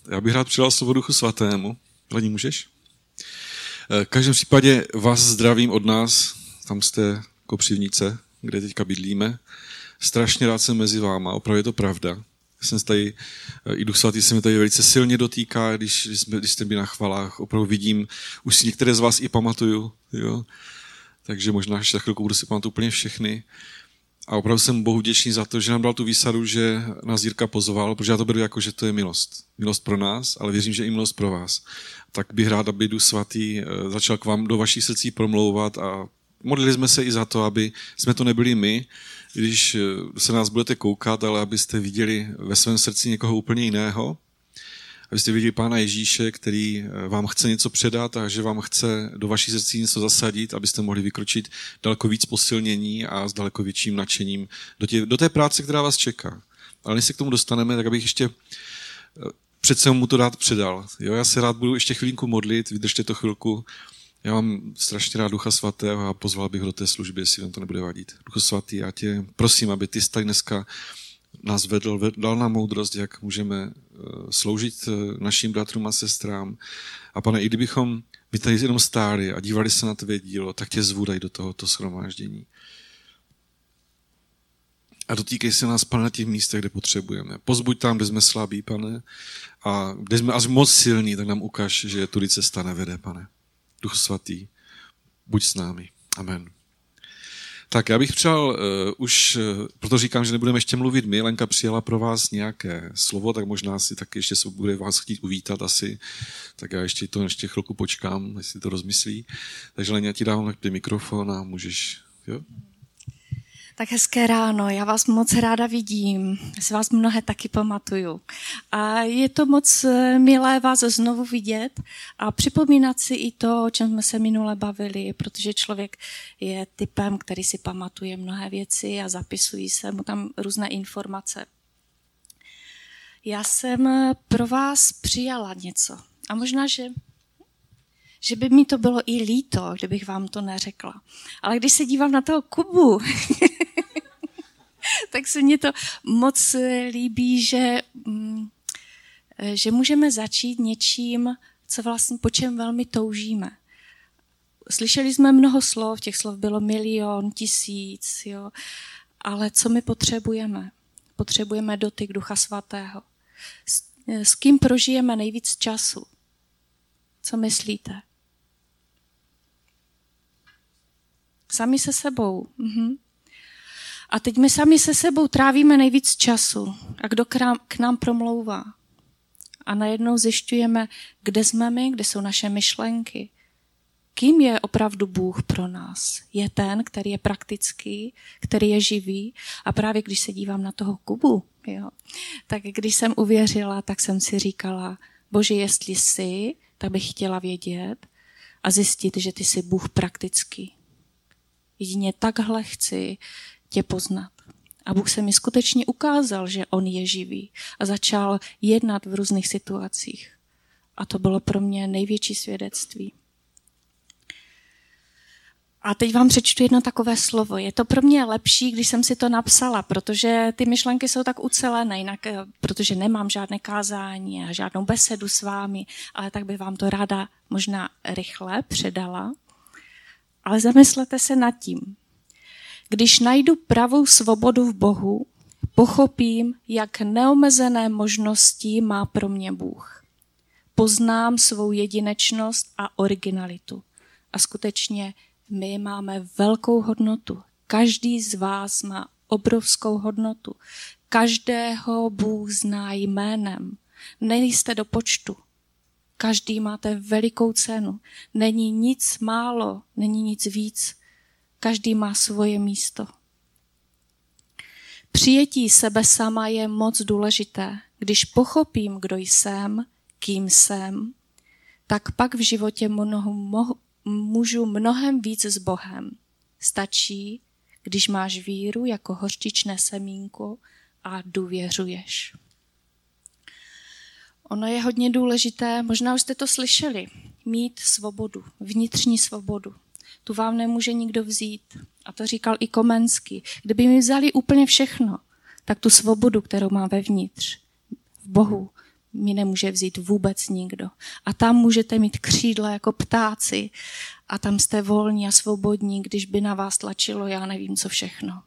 Já bych rád přidal slovo Duchu Svatému. Lení, můžeš? V každém případě vás zdravím od nás, tam jste Kopřivnice, kde teďka bydlíme. Strašně rád jsem mezi váma, opravdu je to pravda. Jsem tady, i Duch Svatý se mi tady velice silně dotýká, když jste byli na chvalách, opravdu vidím, už si některé z vás i pamatuju, jo? Takže možná ještě za chvilku budu si pamatovat úplně všechny. A opravdu jsem Bohu vděčný za to, že nám dal tu výsadu, že nás Jirka pozval, protože já to beru jako, že to je milost. Milost pro nás, ale věřím, že i milost pro vás. Tak bych rád, aby Duch Svatý začal k vám do vašich srdcí promlouvat a modlili jsme se i za to, aby jsme to nebyli my, když se nás budete koukat, ale abyste viděli ve svém srdci někoho úplně jiného. Abyste viděli Pána Ježíše, který vám chce něco předat a že vám chce do vaší srdcí něco zasadit, abyste mohli vykročit daleko víc posilnění a s daleko větším nadšením do té práce, která vás čeká. Ale než se k tomu dostaneme, tak abych ještě přece mu to rád předal. Jo, já se rád budu ještě chvilinku modlit, vydržte to chvilku. Já mám strašně rád Ducha Svatého a pozval bych ho do té služby, jestli vám to nebude vadit. Duchu Svatý, já tě prosím, aby ty jsi tak dneska nás vedl, dal nám moudrost, jak můžeme sloužit našim bratrům a sestrám. A Pane, i kdybychom my tady jenom stáli a dívali se na tvé dílo, tak tě zvu daj do tohoto shromáždění. A dotýkej se nás, Pane, na těch místech, kde potřebujeme. Pozbuď tam, kde jsme slabí, Pane, a kde jsme až moc silní, tak nám ukaž, že tudy cesta nevede, Pane. Duch Svatý, buď s námi. Amen. Tak já bych přál už, proto říkám, že nebudeme ještě mluvit my, Lenka přijala pro vás nějaké slovo, tak možná si taky ještě se bude vás chtít uvítat asi, tak já ještě chvilku počkám, jestli to rozmyslí. Takže Leně, já ti dávám takhle mikrofon a můžeš, jo? Tak hezké ráno, já vás moc ráda vidím, si vás mnohé taky pamatuju. A je to moc milé vás znovu vidět a připomínat si i to, o čem jsme se minule bavili, protože člověk je typem, který si pamatuje mnohé věci a zapisují se mu tam různé informace. Já jsem pro vás přijala něco a možná, že by mi to bylo i líto, kdybych vám to neřekla. Ale když se dívám na toho Kubu, tak se mně to moc líbí, že můžeme začít něčím, co vlastně po čem velmi toužíme. Slyšeli jsme mnoho slov, těch slov bylo 1 000 000, 1000, jo. Ale co my potřebujeme? Potřebujeme dotyk Ducha Svatého. S kým prožijeme nejvíc času? Co myslíte? Sami se sebou. A teď my sami se sebou trávíme nejvíc času. A kdo k nám promlouvá? A najednou zjišťujeme, kde jsme my, kde jsou naše myšlenky. Kým je opravdu Bůh pro nás? Je ten, který je praktický, který je živý. A právě když se dívám na toho Kubu, jo, tak když jsem uvěřila, tak jsem si říkala, Bože, jestli jsi, tak bych chtěla vědět a zjistit, že ty jsi Bůh praktický. Jedině takhle chci tě poznat. A Bůh se mi skutečně ukázal, že on je živý a začal jednat v různých situacích. A to bylo pro mě největší svědectví. A teď vám přečtu jedno takové slovo. Je to pro mě lepší, když jsem si to napsala, protože ty myšlenky jsou tak ucelené, jinak, protože nemám žádné kázání a žádnou besedu s vámi, ale tak bych vám to ráda možná rychle předala. Ale zamyslete se nad tím. Když najdu pravou svobodu v Bohu, pochopím, jak neomezené možnosti má pro mě Bůh. Poznám svou jedinečnost a originalitu. A skutečně my máme velkou hodnotu. Každý z vás má obrovskou hodnotu. Každého Bůh zná jménem. Nejste do počtu. Každý máte velikou cenu. Není nic málo, není nic víc. Každý má svoje místo. Přijetí sebe sama je moc důležité. Když pochopím, kdo jsem, kým jsem, tak pak v životě můžu mnohem víc s Bohem. Stačí, když máš víru jako hořčičné semínko a důvěřuješ. Ono je hodně důležité, možná už jste to slyšeli, mít svobodu, vnitřní svobodu. Tu vám nemůže nikdo vzít. A to říkal i Komenský. Kdyby mi vzali úplně všechno, tak tu svobodu, kterou mám vevnitř, v Bohu, mi nemůže vzít vůbec nikdo. A tam můžete mít křídla jako ptáci a tam jste volní a svobodní, když by na vás tlačilo já nevím co všechno.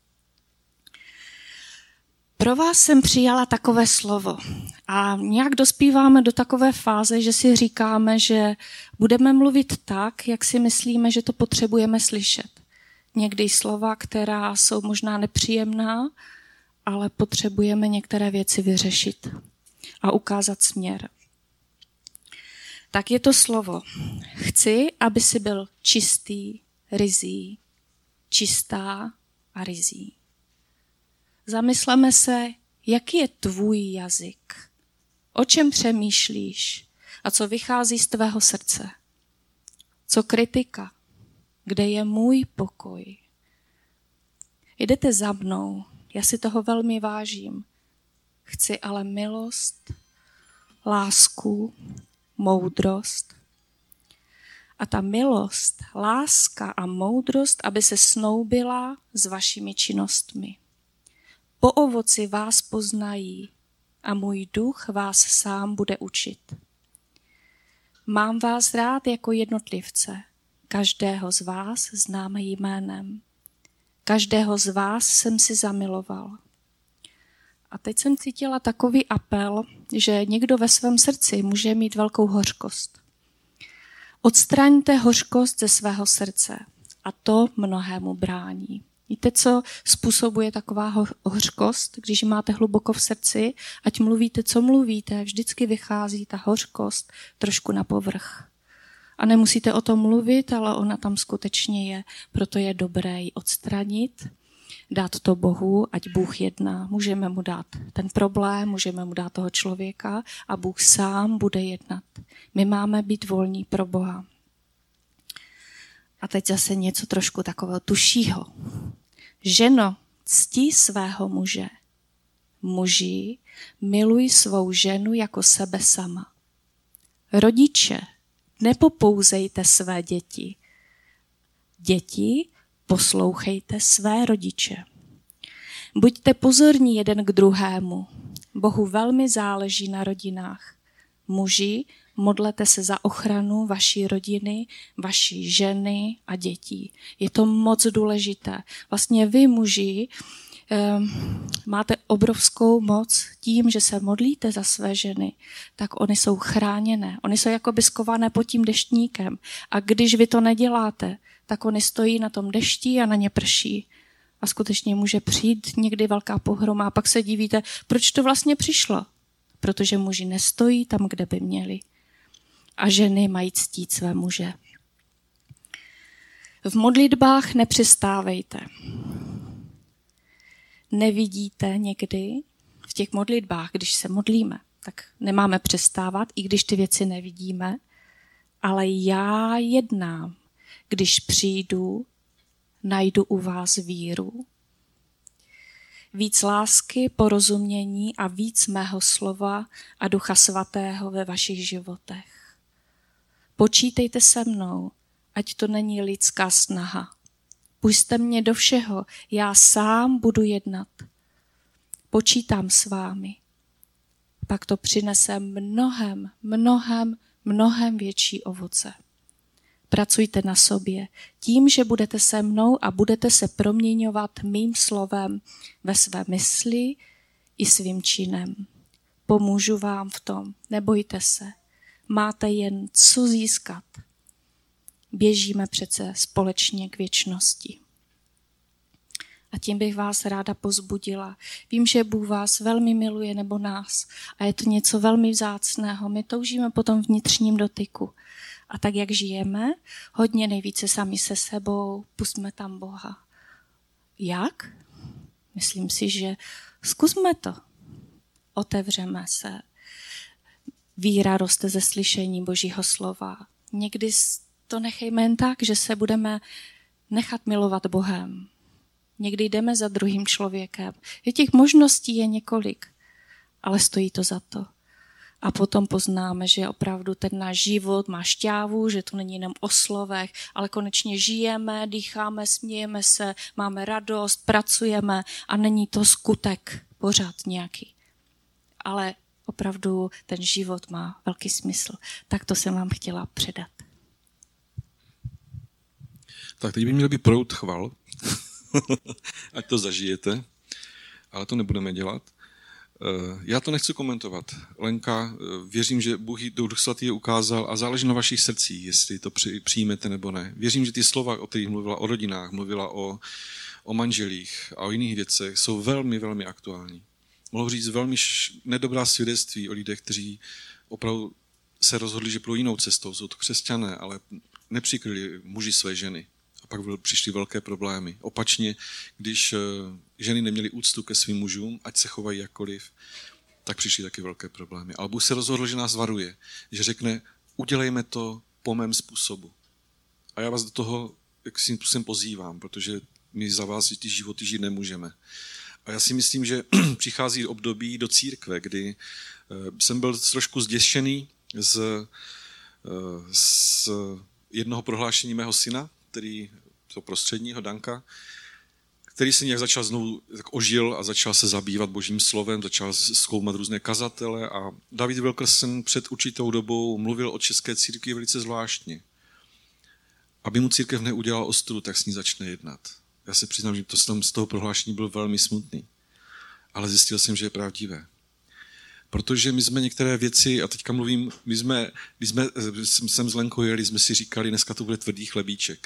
Pro vás jsem přijala takové slovo a nějak dospíváme do takové fáze, že si říkáme, že budeme mluvit tak, jak si myslíme, že to potřebujeme slyšet. Někdy slova, která jsou možná nepříjemná, ale potřebujeme některé věci vyřešit a ukázat směr. Tak je to slovo. Chci, aby si byl čistý, ryzí, čistá a ryzí. Zamysleme se, jaký je tvůj jazyk, o čem přemýšlíš a co vychází z tvého srdce. Co kritika, kde je můj pokoj. Jdete za mnou, já si toho velmi vážím. Chci ale milost, lásku, moudrost. A ta milost, láska a moudrost, aby se snoubila s vašimi činnostmi. Po ovoci vás poznají a můj duch vás sám bude učit. Mám vás rád jako jednotlivce. Každého z vás známe jménem. Každého z vás jsem si zamiloval. A teď jsem cítila takový apel, že někdo ve svém srdci může mít velkou hořkost. Odstraňte hořkost ze svého srdce a to mnohému brání. Víte, co způsobuje taková hořkost, když máte hluboko v srdci, ať mluvíte, co mluvíte, vždycky vychází ta hořkost trošku na povrch. A nemusíte o tom mluvit, ale ona tam skutečně je, proto je dobré ji odstranit, dát to Bohu, ať Bůh jedná. Můžeme mu dát ten problém, můžeme mu dát toho člověka a Bůh sám bude jednat. My máme být volní pro Boha. A teď zase něco trošku takového tušího. Ženo, ctí svého muže. Muži, miluj svou ženu jako sebe sama. Rodiče, nepopouzejte své děti. Děti, poslouchejte své rodiče. Buďte pozorní jeden k druhému. Bohu velmi záleží na rodinách. Muži, modlete se za ochranu vaší rodiny, vaší ženy a dětí. Je to moc důležité. Vlastně vy, muži, máte obrovskou moc tím, že se modlíte za své ženy, tak oni jsou chráněné. Oni jsou jakoby skované pod tím deštníkem. A když vy to neděláte, tak oni stojí na tom dešti a na ně prší. A skutečně může přijít někdy velká pohroma a pak se divíte, proč to vlastně přišlo. Protože muži nestojí tam, kde by měli. A ženy mají ctít své muže. V modlitbách nepřestávejte. Nevidíte někdy v těch modlitbách, když se modlíme, tak nemáme přestávat, i když ty věci nevidíme, ale já jednám. Když přijdu, najdu u vás víru. Víc lásky, porozumění a víc mého slova a Ducha Svatého ve vašich životech. Počítejte se mnou, ať to není lidská snaha. Pusťte mě do všeho, já sám budu jednat. Počítám s vámi. Pak to přinese mnohem větší ovoce. Pracujte na sobě tím, že budete se mnou a budete se proměňovat mým slovem ve své mysli i svým činem. Pomůžu vám v tom, nebojte se. Máte jen co získat. Běžíme přece společně k věčnosti. A tím bych vás ráda pozbudila. Vím, že Bůh vás velmi miluje nebo nás a je to něco velmi vzácného. My toužíme po tom vnitřním dotyku. A tak, jak žijeme, hodně nejvíce sami se sebou, pustme tam Boha. Jak? Myslím si, že zkusme to. Otevřeme se. Víra roste ze slyšení Božího slova. Někdy to nechejme jen tak, že se budeme nechat milovat Bohem. Někdy jdeme za druhým člověkem. Těch možností je několik, ale stojí to za to. A potom poznáme, že opravdu ten náš život má šťávu, že to není jenom o slovech, ale konečně žijeme, dýcháme, smějeme se, máme radost, pracujeme a není to skutek pořád nějaký. Ale opravdu ten život má velký smysl. Tak to jsem vám chtěla předat. Tak teď by měl být proud chval, ať to zažijete, ale to nebudeme dělat. Já to nechci komentovat. Lenka, věřím, že Duch Svatý je ukázal a záleží na vašich srdcích, jestli to přijmete nebo ne. Věřím, že ty slova, o kterých mluvila o rodinách, mluvila o manželích a o jiných věcech, jsou velmi, velmi aktuální. Mohu říct velmi nedobrá svědectví o lidech, kteří opravdu se rozhodli, že půjdou jinou cestou. Jsou to křesťané, ale nepřikryli muži své ženy. A pak přišly velké problémy. Opačně, když ženy neměly úctu ke svým mužům, ať se chovají jakkoliv, tak přišly taky velké problémy. Ale Bůh se rozhodl, že nás varuje, že řekne, udělejme to po mém způsobu. A já vás do toho jakým způsobem pozývám, protože my za vás ty životy žít nemůžeme. A já si myslím, že přichází období do církve, kdy jsem byl trošku zděšený z jednoho prohlášení mého syna, toho prostředního Danka, který se nějak začal znovu tak ožil a začal se zabývat Božím slovem, začal zkoumat různé kazatele a David Wilkerson před určitou dobou mluvil o české církvi velice zvláštně. Aby mu církev neudělala ostudu, tak s ní začne jednat. Já se přiznám, že z toho prohlášení byl velmi smutný, ale zjistil jsem, že je pravdivé. Protože my jsme některé věci, a teďka mluvím, když jsem s Lenkou jeli, jsme si říkali, dneska to bude tvrdý chlebíček.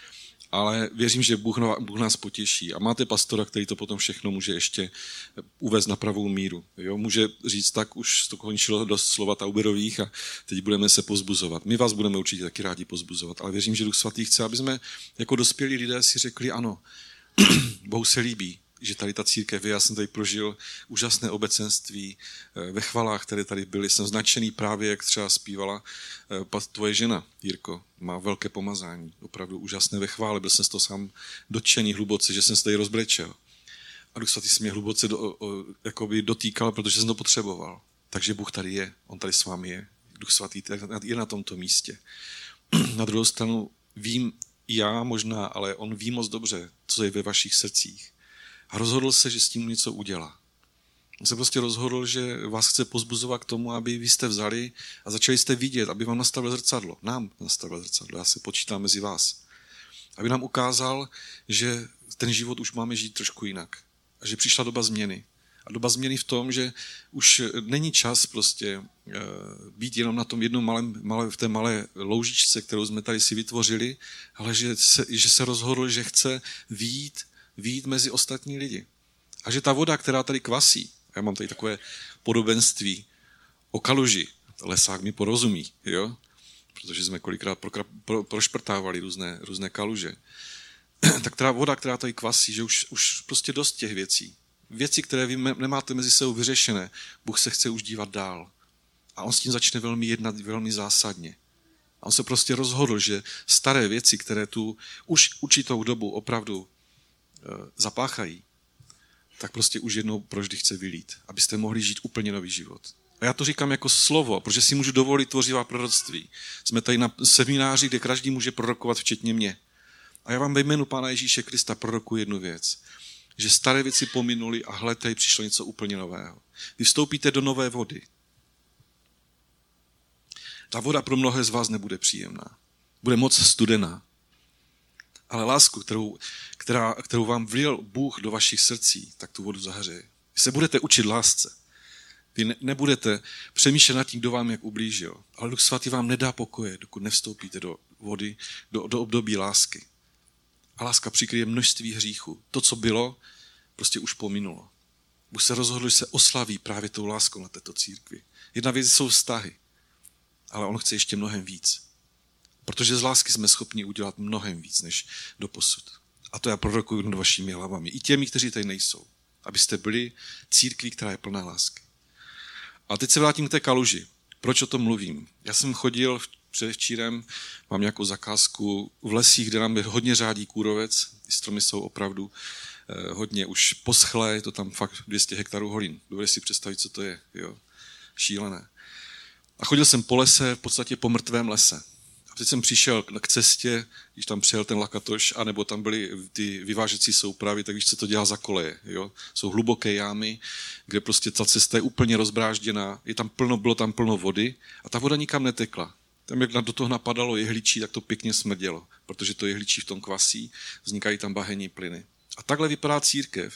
Ale věřím, že Bůh nás potěší. A máte pastora, který to potom všechno může ještě uvést na pravou míru. Jo? Může říct, tak už to končilo dost slova Tauberových a teď budeme se pozbuzovat. My vás budeme určitě taky rádi pozbuzovat, ale věřím, že Duch Svatý chce, aby jsme jako dospělí lidé si řekli, ano, Bohu se líbí, že tady ta církev je. Já jsem tady prožil úžasné obecenství ve chvalách, které tady byly. Jsem značený právě, jak třeba zpívala tvoje žena, Jirko. Má velké pomazání, opravdu úžasné ve chvále. Byl jsem z toho sám dotčený hluboce, že jsem se tady rozbrečel. A Duch Svatý se mě hluboce dotýkal, protože jsem to potřeboval. Takže Bůh tady je, on tady s vámi je. Duch Svatý je na tomto místě. Na druhou stranu vím já možná, ale on ví moc dobře, co je ve vašich srdcích. A rozhodl se, že s tím něco udělá. On se prostě rozhodl, že vás chce pozbuzovat k tomu, aby vy jste vzali a začali jste vidět, aby vám nastavil zrcadlo. Nám nastavil zrcadlo, já se počítám mezi vás. Aby nám ukázal, že ten život už máme žít trošku jinak. A že přišla doba změny. A doba změny v tom, že už není čas prostě být jenom na tom jednom v té malé loužičce, kterou jsme tady si vytvořili, ale že se rozhodl, že chce vyjít mezi ostatní lidi. A že ta voda, která tady kvasí, já mám tady takové podobenství o kaluži, lesák mi porozumí, jo? Protože jsme kolikrát prošprtávali různé kaluže. Tak ta voda, která tady kvasí, že už prostě dost těch věcí. Věci, které vy nemáte mezi sebou vyřešené, Bůh se chce už dívat dál. A on s tím začne jednat velmi zásadně. A on se prostě rozhodl, že staré věci, které tu už určitou dobu opravdu zapáchají, tak prostě už jednou provždy chce vylít, abyste mohli žít úplně nový život. A já to říkám jako slovo, protože si můžu dovolit tvořivá proroctví. Jsme tady na semináři, kde každý může prorokovat, včetně mě. A já vám ve jménu Pána Ježíše Krista prorokuji jednu věc, že staré věci pominuly a hle, tady přišlo něco úplně nového. Vy vstoupíte do nové vody. Ta voda pro mnohé z vás nebude příjemná. Bude moc studená. Ale lásku, kterou vám vlil Bůh do vašich srdcí, tak tu vodu zahřeje. Vy se budete učit lásce. Vy nebudete přemýšlet nad tím, kdo vám jak ublížil. Ale Duch Svatý vám nedá pokoje, dokud nevstoupíte do vody, do období lásky. A láska přikryje množství hříchů. To, co bylo, prostě už pominulo. Bůh se rozhodl, že se oslaví právě tou láskou na této církvi. Jedna věc jsou vztahy, ale on chce ještě mnohem víc. Protože z lásky jsme schopni udělat mnohem víc, než doposud. A to já prorokuju nad vašimi hlavami. I těmi, kteří tady nejsou. Abyste byli církví, která je plná lásky. A teď se vrátím k té kaluži. Proč o tom mluvím? Já jsem chodil předevčírem, mám nějakou zakázku v lesích, kde nám hodně řádí kůrovec. Ty stromy jsou opravdu hodně už poschlé, je to tam fakt 200 hektarů holin. Dovedeš si představit, co to je. Jo? Šílené. A chodil jsem po lese, v podstatě po mrtvém lese. A teď jsem přišel k cestě, když tam přijel ten Lakatoš, anebo tam byly ty vyvážecí soupravy, tak víš, co to dělá za koleje. Jo? Jsou hluboké jámy, kde prostě ta cesta je úplně rozbrážděná, bylo tam plno vody a ta voda nikam netekla. Tam, jak do toho napadalo jehličí, tak to pěkně smrdělo, protože to jehličí v tom kvasí, vznikají tam bahenní plyny. A takhle vypadá církev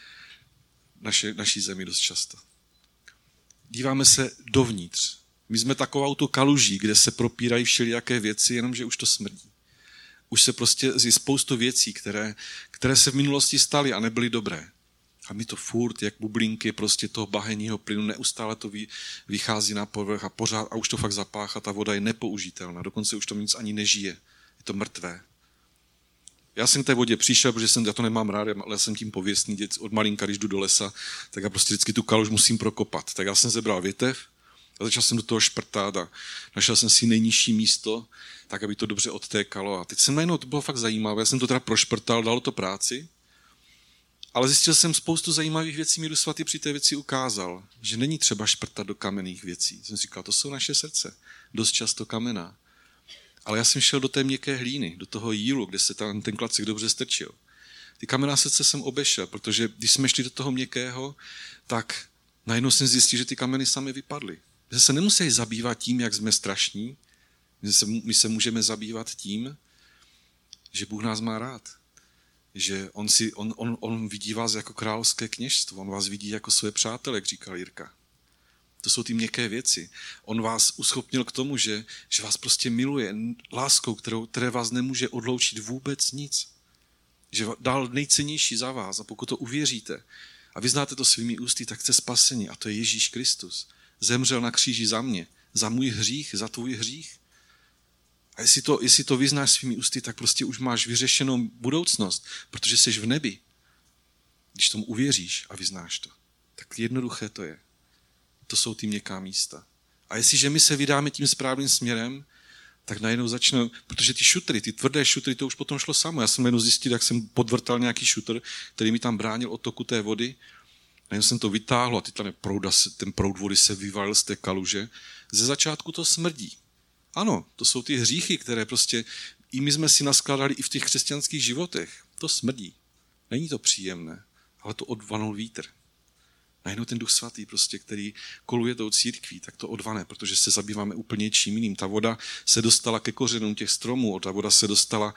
naší zemi dost často. Díváme se dovnitř. My jsme takovou tu kaluží, kde se propírají všelijaké věci, jenomže už to smrdí. Už se prostě je spoustu věcí, které se v minulosti staly a nebyly dobré. A my to furt, jak bublinky prostě toho bahenního plynu, neustále to vychází na povrch a pořád, a už to fakt zapáchá, ta voda je nepoužitelná, dokonce už to nic ani nežije. Je to mrtvé. Já jsem k té vodě přišel, protože já to nemám rád, ale jsem tím pověstný od malinka, když jdu do lesa, tak já prostě vždycky tu kaluž musím prokopat. Tak já jsem zebral větev a začal jsem do toho šprtat a našel jsem si nejnižší místo, tak aby to dobře odtékalo. A teď jsem najednou, to bylo fakt zajímavé, já jsem to teda prošprtal, dalo to práci, ale zjistil jsem spoustu zajímavých věcí, mi Duch Svatý při té věci ukázal, že není třeba šprtat do kamenných věcí. Jsem říkal, to jsou naše srdce, dost často kamenná. Ale já jsem šel do té měkké hlíny, do toho jílu, kde se ten klacek dobře strčil. Ty kamenná srdce jsem obešel, protože když jsme šli do toho měkkého, tak najednou jsem zjistil, že ty kameny sami vypadly. Že se nemusí zabývat tím, jak jsme strašní, my se můžeme zabývat tím, že Bůh nás má rád. Že on vidí vás jako královské kněžstvo, on vás vidí jako své přátele, jak říkal Jirka. To jsou ty měkké věci. On vás uschopnil k tomu, že vás prostě miluje láskou, které vás nemůže odloučit vůbec nic. Že dal nejcennější za vás a pokud to uvěříte a vyznáte to svými ústy, tak jste spaseni a to je Ježíš Kristus. Zemřel na kříži za mě, za můj hřích, za tvůj hřích. A jestli to vyznáš svými ústy, tak prostě už máš vyřešenou budoucnost, protože jsi v nebi. Když tomu uvěříš a vyznáš to, tak jednoduché to je. To jsou ty měkká místa. A jestliže my se vydáme tím správným směrem, tak najednou začnou, protože ty šutry, ty tvrdé šutry, to už potom šlo samo. Já jsem najednou zjistil, jak jsem podvrtal nějaký šutr, který mi tam bránil od toku té vody. Najednou jsem to vytáhl a teď tam je ten proud vody se vyvalil z té kaluže. Ze začátku to smrdí. Ano, to jsou ty hříchy, které prostě i my jsme si naskládali i v těch křesťanských životech. To smrdí. Není to příjemné, ale to odvanul vítr. Najednou ten Duch Svatý, prostě, který koluje tou církví, tak to odvane, protože se zabýváme úplně čím jiným. Ta voda se dostala ke kořenům těch stromů, ta voda se dostala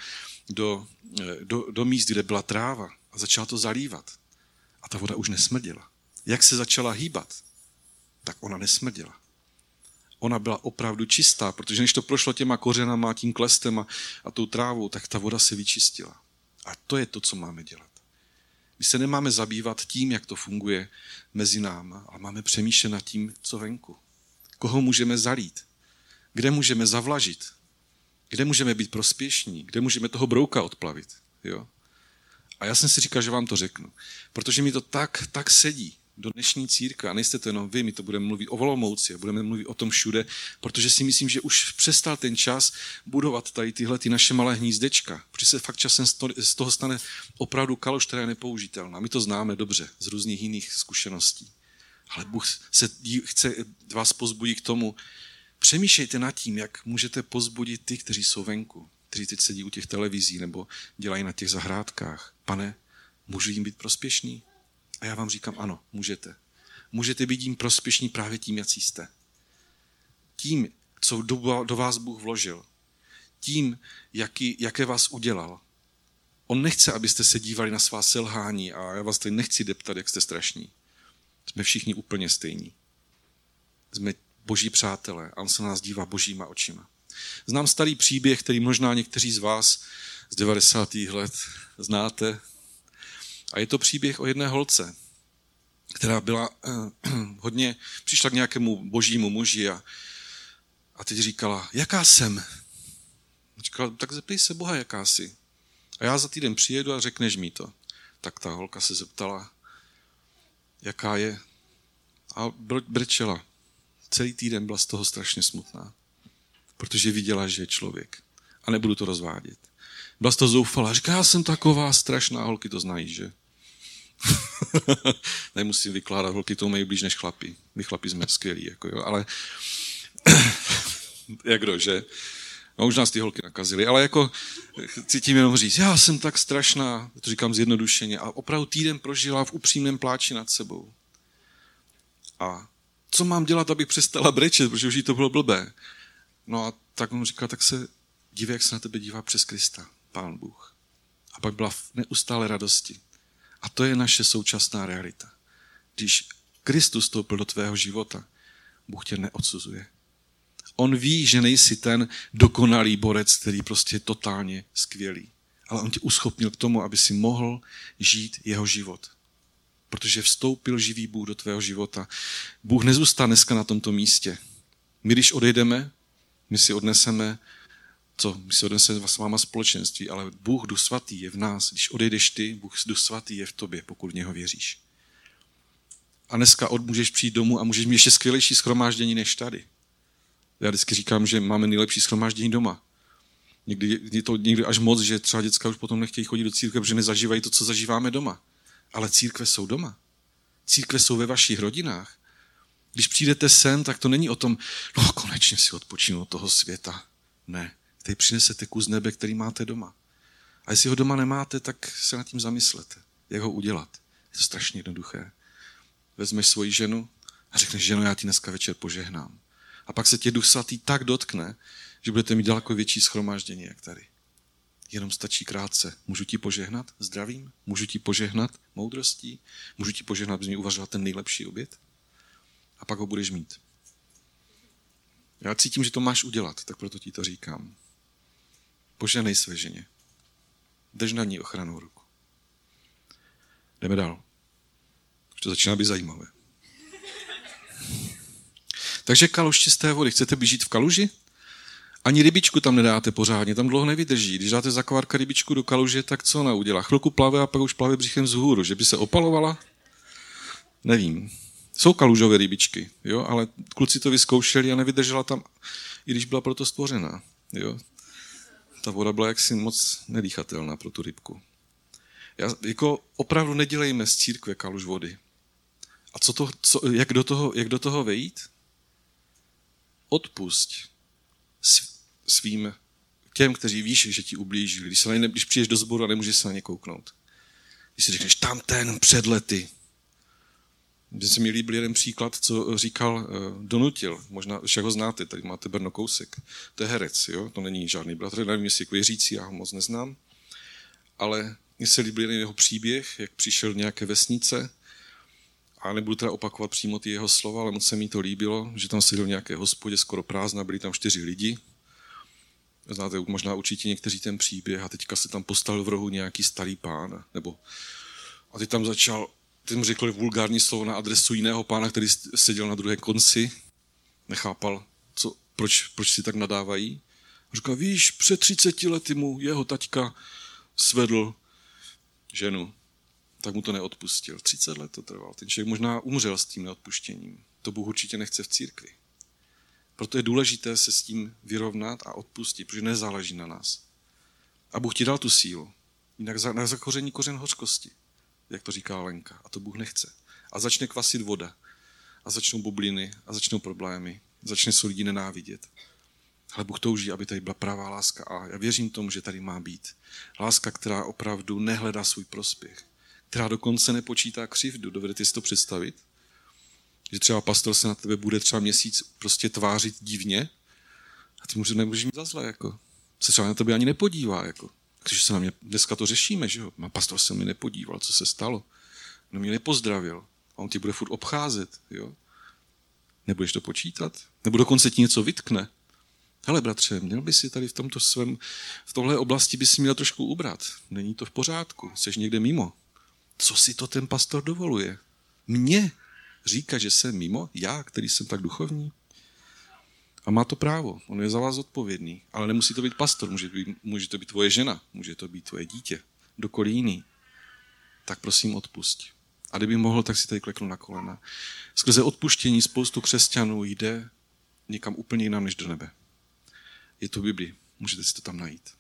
do míst, kde byla tráva a začala to zalívat. A ta voda už nesmrděla. Jak se začala hýbat, tak ona nesmrděla. Ona byla opravdu čistá, protože než to prošlo těma kořenama, tím klestem a tou trávou, tak ta voda se vyčistila. A to je to, co máme dělat. My se nemáme zabývat tím, jak to funguje mezi náma, ale máme přemýšlet nad tím, co venku. Koho můžeme zalít? Kde můžeme zavlažit? Kde můžeme být prospěšní? Kde můžeme toho brouka odplavit? Jo? A já jsem si říkal, že vám to řeknu. Protože mi to tak sedí do dnešní církve. A nejste to jenom vy, my to budeme mluvit o Olomouci a budeme mluvit o tom všude, protože si myslím, že už přestal ten čas budovat tady tyhle ty naše malé hnízdečka. Protože se fakt časem z toho stane opravdu kaluž, která je nepoužitelná. My to známe dobře z různých jiných zkušeností. Ale Bůh chce vás pozbudit k tomu, přemýšlejte nad tím, jak můžete pozbudit ty, kteří jsou venku, kteří teď sedí u těch televizí nebo dělají na těch zahrádkách. Pane, můžu jim být prospěšný? A já vám říkám, ano, můžete. Můžete být jim prospěšní právě tím, jak jste. Tím, co do vás Bůh vložil. Tím, jaké vás udělal. On nechce, abyste se dívali na svá selhání a já vás tady nechci deptat, jak jste strašní. Jsme všichni úplně stejní. Jsme boží přátelé a on se na nás dívá božíma očima. Znám starý příběh, který možná někteří z vás z 90. let znáte. A je to příběh o jedné holce, která byla přišla k nějakému božímu muži a teď říkala, jaká jsem? Říkala, tak zeptej se Boha, jaká jsi. A já za týden přijedu a řekneš mi to. Tak ta holka se zeptala, jaká je. A brečela. Celý týden byla z toho strašně smutná, protože viděla, že je člověk. A nebudu to rozvádět. Byla z toho zoufalá. Říká, já jsem taková strašná, holky to znají, že? Nemusím vykládat, holky to mají blíž než chlapi. My chlapi jsme skvělí, jako jo, ale jak kdo, že? No, už nás ty holky nakazily, ale jako cítím jenom říct, já jsem tak strašná, to říkám zjednodušeně, a opravdu týden prožila v upřímném pláči nad sebou. A co mám dělat, abych přestala brečet, protože už jí to bylo blbé. No a tak on říkal, tak se dívej, jak se na tebe dívá přes Krista, Pán Bůh. A pak byla v neustále radosti. A to je naše současná realita. Když Kristus vstoupil do tvého života, Bůh tě neodsuzuje. On ví, že nejsi ten dokonalý borec, který prostě je totálně skvělý. Ale on tě uschopnil k tomu, aby si mohl žít jeho život. Protože vstoupil živý Bůh do tvého života. Bůh nezůstane dneska na tomto místě. My, když odejdeme, my si odneseme s váma společenství, ale Bůh, Duch Svatý, je v nás. Když odejdeš ty, Bůh, Duch Svatý, je v tobě, pokud v něho věříš. A dneska můžeš přijít domů a můžeš mít ještě skvělejší shromáždění než tady. Já vždycky říkám, že máme nejlepší shromáždění doma. Někdy je to někdy až moc, že třeba děcka už potom nechtějí chodit do církve, protože nezažívají to, co zažíváme doma. Ale církve jsou doma. Církve jsou ve vašich rodinách. Když přijdete sem, tak to není o tom, no konečně si odpočinu od toho světa. Ne, tady přinesete kus nebe, který máte doma. A jestli ho doma nemáte, tak se nad tím zamyslete, jak ho udělat. Je to strašně jednoduché. Vezmeš svoji ženu a řekneš, ženo, já ti dneska večer požehnám. A pak se tě Duch Svatý tak dotkne, že budete mít daleko větší shromáždění, jak tady. Jenom stačí krátce. Můžu ti požehnat zdravím? Můžu ti požehnat moudrostí? Můžu ti požehnat, abys mi uvařila ten nejlepší oběd? A pak ho budeš mít. Já cítím, že to máš udělat, tak proto ti to říkám. Požehnej své ženě. Drž na ní ochrannou ruku. Jdeme dál. Už to začíná být zajímavé. Takže kaluž čisté vody. Chcete běžít v kaluži? Ani rybičku tam nedáte pořádně, tam dlouho nevydrží. Když dáte za kvárka rybičku do kaluže, tak co ona udělá? Chvilku plave a pak už plave břichem vzhůru. Že by se opalovala? Nevím. Jsou kalužové rybičky, jo? Ale kluci to vyzkoušeli a nevydržela tam, i když byla proto stvořená. Jo? Ta voda byla jaksi moc nedýchatelná pro tu rybku. Jako opravdu nedělejme z církve kaluž vody. A jak do toho vejít? Odpusť svým těm, kteří víš, že ti ublížili. Když přijdeš do sboru a nemůžeš se na ně kouknout. Když si řekneš, tam ten před lety. Když se mi líbil jeden příklad, co říkal Donutil. Možná, však ho znáte, tady máte Brno Kousek. To je herec, jo? To není žádný bratr, nevím, jestli je věřící, já ho moc neznám. Ale mně se líbil jeden jeho příběh, jak přišel do nějaké vesnice. A nebudu teda opakovat přímo ty jeho slova, ale moc se mi to líbilo, že tam seděl v nějaké hospodě, skoro prázdná, byli tam 4 lidi. Znáte možná určitě někteří ten příběh a teďka se tam postavil v rohu nějaký starý pán. A teď tam mu řekl vulgární slovo na adresu jiného pána, který seděl na druhé konci. Nechápal, proč si tak nadávají. A říkal, víš, před 30 lety mu jeho taťka svedl ženu. Tak mu to neodpustil. 30 let to trvalo. Ten člověk možná umřel s tím neodpuštěním. To Bůh určitě nechce v církvi. Proto je důležité se s tím vyrovnat a odpustit, protože nezáleží na nás. A Bůh ti dal tu sílu. Jinak na zakoření kořen hořkosti, jak to říká Lenka. A to Bůh nechce. A začne kvasit voda. A začnou bubliny. A začnou problémy. Začne se lidi nenávidět. Ale Bůh touží, aby tady byla pravá láska. A já věřím tomu, že tady má být. Láska, která opravdu nehledá svůj prospěch. Která dokonce nepočítá křivdu. Dovedete si to představit? Že třeba pastor se na tebe bude třeba měsíc prostě tvářit divně a ty nemůžeš mít za zle, jako. Se třeba na tebe ani nepodívá, jako. Když se na mě, dneska to řešíme, že jo? A pastor se mi nepodíval, co se stalo. No mě nepozdravil. A on tě bude furt obcházet, jo? Nebudeš to počítat? Nebo dokonce ti něco vytkne. Hele, bratře, měl by si tady v tomhle oblasti by si měl trošku ubrat. Není to v pořádku, jsi někde mimo. Co si to ten pastor dovoluje? Mně říká, že jsem mimo, já, který jsem tak duchovní. A má to právo, on je za vás odpovědný. Ale nemusí to být pastor, může to být tvoje žena, může to být tvoje dítě, kdokoliv jiný. Tak prosím odpusť. A kdyby mohl, tak si tady kleknu na kolena. Skrze odpuštění spoustu křesťanů jde někam úplně jinam než do nebe. Je to v Biblii, můžete si to tam najít.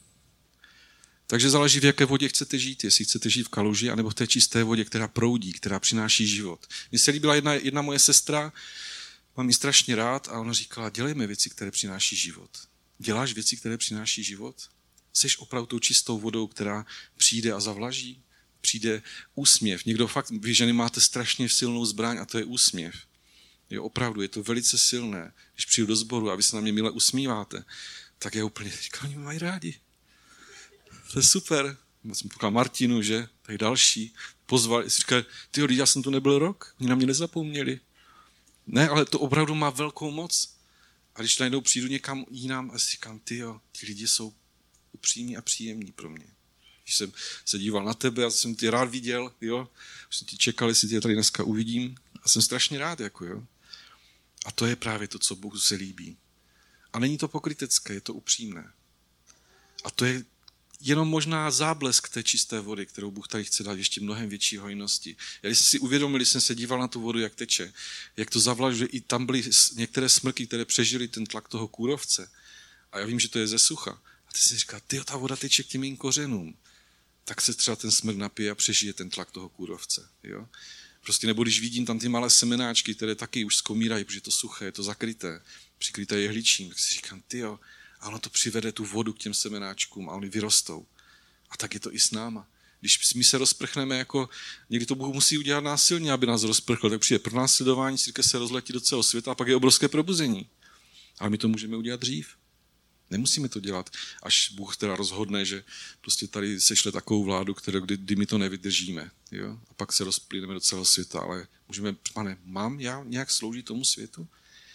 Takže záleží, v jaké vodě chcete žít, jestli chcete žít v kaluži, anebo v té čisté vodě, která proudí, která přináší život. Mně se líbila jedna moje sestra, mám ji strašně rád a ona říkala, dělejme věci, které přináší život. Děláš věci, které přináší život? Jseš opravdu tou čistou vodou, která přijde a zavlaží? Přijde úsměv. Někdo fakt, vy ženy máte strašně silnou zbraň a to je úsměv. Jo, opravdu, je to velice silné. Když přijdu do sboru a vy se na mě milé usmíváte, tak já úplně říkám, oni mě mají rádi. To je super. Jsem pokládal Martinu, že? Tak další. Pozvali, si říkali, tyjo, já jsem tu nebyl rok, oni na mě nezapomněli. Ne, ale to opravdu má velkou moc. A když najednou přijdu někam jinam a si říkám, tyjo, ti lidi jsou upřímní a příjemní pro mě. Když jsem se díval na tebe, já jsem tě rád viděl, jo, už jsem ti čekal, jestli tě tady dneska uvidím a jsem strašně rád, jako jo. A to je právě to, co Bohu se líbí. A není to pokrytecké, je to upřímné. A to je jenom možná záblesk té čisté vody, kterou Bůh tady chce dát ještě mnohem větší hojnosti. Já když jsem si uvědomil, když jsem se díval na tu vodu, jak teče, jak to zavlažuje, i tam byly některé smrky, které přežily ten tlak toho kůrovce. A já vím, že to je ze sucha. A ty si říká, tyjo, ta voda teče k těm mým kořenům. Tak se třeba ten smrk napije a přežije ten tlak toho kůrovce. Jo? Prostě nebo když vidím tam ty malé semenáčky, které taky už zkomírají, protože je to suché, je to zakryté, přikryté jehličím, tak si říkám, tyjo, a ono to přivede tu vodu k těm semenáčkům a oni vyrostou. A tak je to i s náma. Když my se rozprchneme, jako někdy to Bůh musí udělat násilně, aby nás rozprchl, tak přijde pronásledování, církev se rozletí do celého světa a pak je obrovské probuzení. Ale my to můžeme udělat dřív. Nemusíme to dělat, až Bůh teda rozhodne, že prostě tady sešle takovou vládu, kdy my to nevydržíme. Jo? A pak se rozplyneme do celého světa. Ale můžeme, pane, mám já nějak sloužit tomu světu?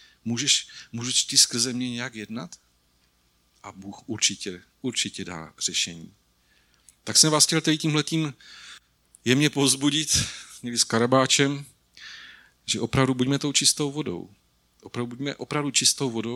Můžeš ty skrze mě nějak jednat? A Bůh určitě dá řešení. Tak jsem vás chtěl tady tímhletím jemně povzbudit, někdy s karabáčem, že opravdu buďme tou čistou vodou. Buďme opravdu čistou vodou,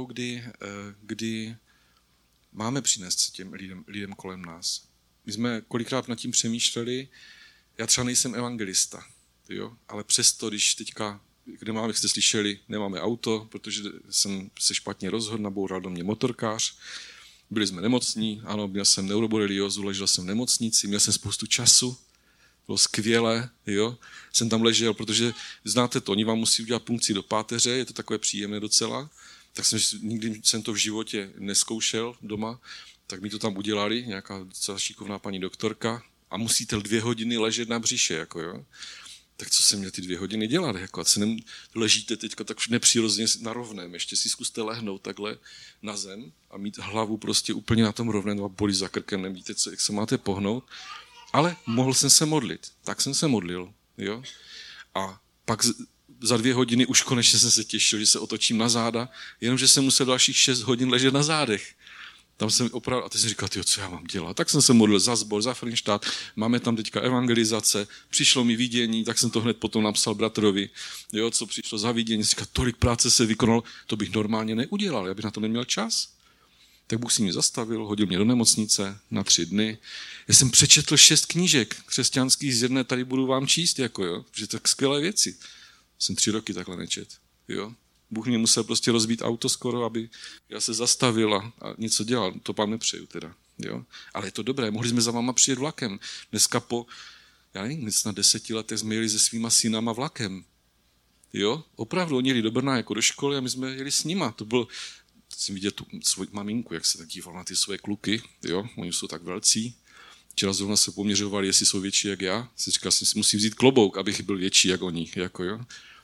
kdy máme přinést těm lidem kolem nás. My jsme kolikrát nad tím přemýšleli, já třeba nejsem evangelista, jo? Ale přesto, když teďka, kde máme, jak jste slyšeli, nemáme auto, protože jsem se špatně rozhodl, naboural do mě motorkář, byli jsme nemocní, ano, měl jsem neuroboreliózu, ležel jsem v nemocnici, měl jsem spoustu času, bylo skvělé, jo. Jsem tam ležel, protože znáte to, oni vám musí udělat punkci do páteře, je to takové příjemné docela, tak nikdy jsem to v životě neskoušel doma, tak mi to tam udělali, nějaká docela šikovná paní doktorka a musíte 2 hodiny ležet na břiše, jako jo. Tak co jsem měl ty 2 hodiny dělat, jako ležíte teďka tak nepřirozeně na rovném, ještě si zkuste lehnout takhle na zem a mít hlavu prostě úplně na tom rovném, a bolí za krkem, nevíte, jak se máte pohnout, ale mohl jsem se modlit, tak jsem se modlil, jo, a pak za 2 hodiny už konečně jsem se těšil, že se otočím na záda, jenomže jsem musel dalších 6 hodin ležet na zádech. Tam jsem opravdu, a teď jsem říkal, tyjo, co já mám dělat? Tak jsem se modlil za sbor, za Frenštát, máme tam teďka evangelizace, přišlo mi vidění, tak jsem to hned potom napsal bratrovi, jo, co přišlo za vidění, říkal, tolik práce se vykonalo, to bych normálně neudělal, já bych na to neměl čas. Tak Bůh si mě zastavil, hodil mě do nemocnice na 3 dny. Já jsem přečetl 6 knížek křesťanských z jedné, tady budu vám číst, jako jo, že tak skvělé věci. Jsem 3 roky takhle nečet, jo. Bůh mě musel prostě rozbít auto skoro, aby já se zastavil a něco dělal. To vám nepřeju teda. Jo? Ale je to dobré, mohli jsme za váma přijet vlakem. Dneska já nevím, snad 10 letech jsme jeli se svýma synama vlakem. Jo? Opravdu, oni jeli do Brna jako do školy a my jsme jeli s nima. Jsem viděl tu svoji maminku, jak se tak díval na ty svoje kluky. Jo? Oni jsou tak velcí. Včera zrovna se poměřovali, jestli jsou větší jak já. Jsem říkal, že si musím vzít klobouk, abych byl větší jak oni. Jako, jo?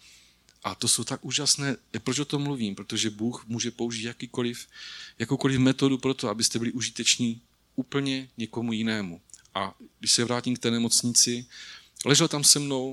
A to jsou tak úžasné, proč o tom mluvím? Protože Bůh může použít jakoukoliv metodu pro to, abyste byli užiteční úplně někomu jinému. A když se vrátím k té nemocnici, ležel tam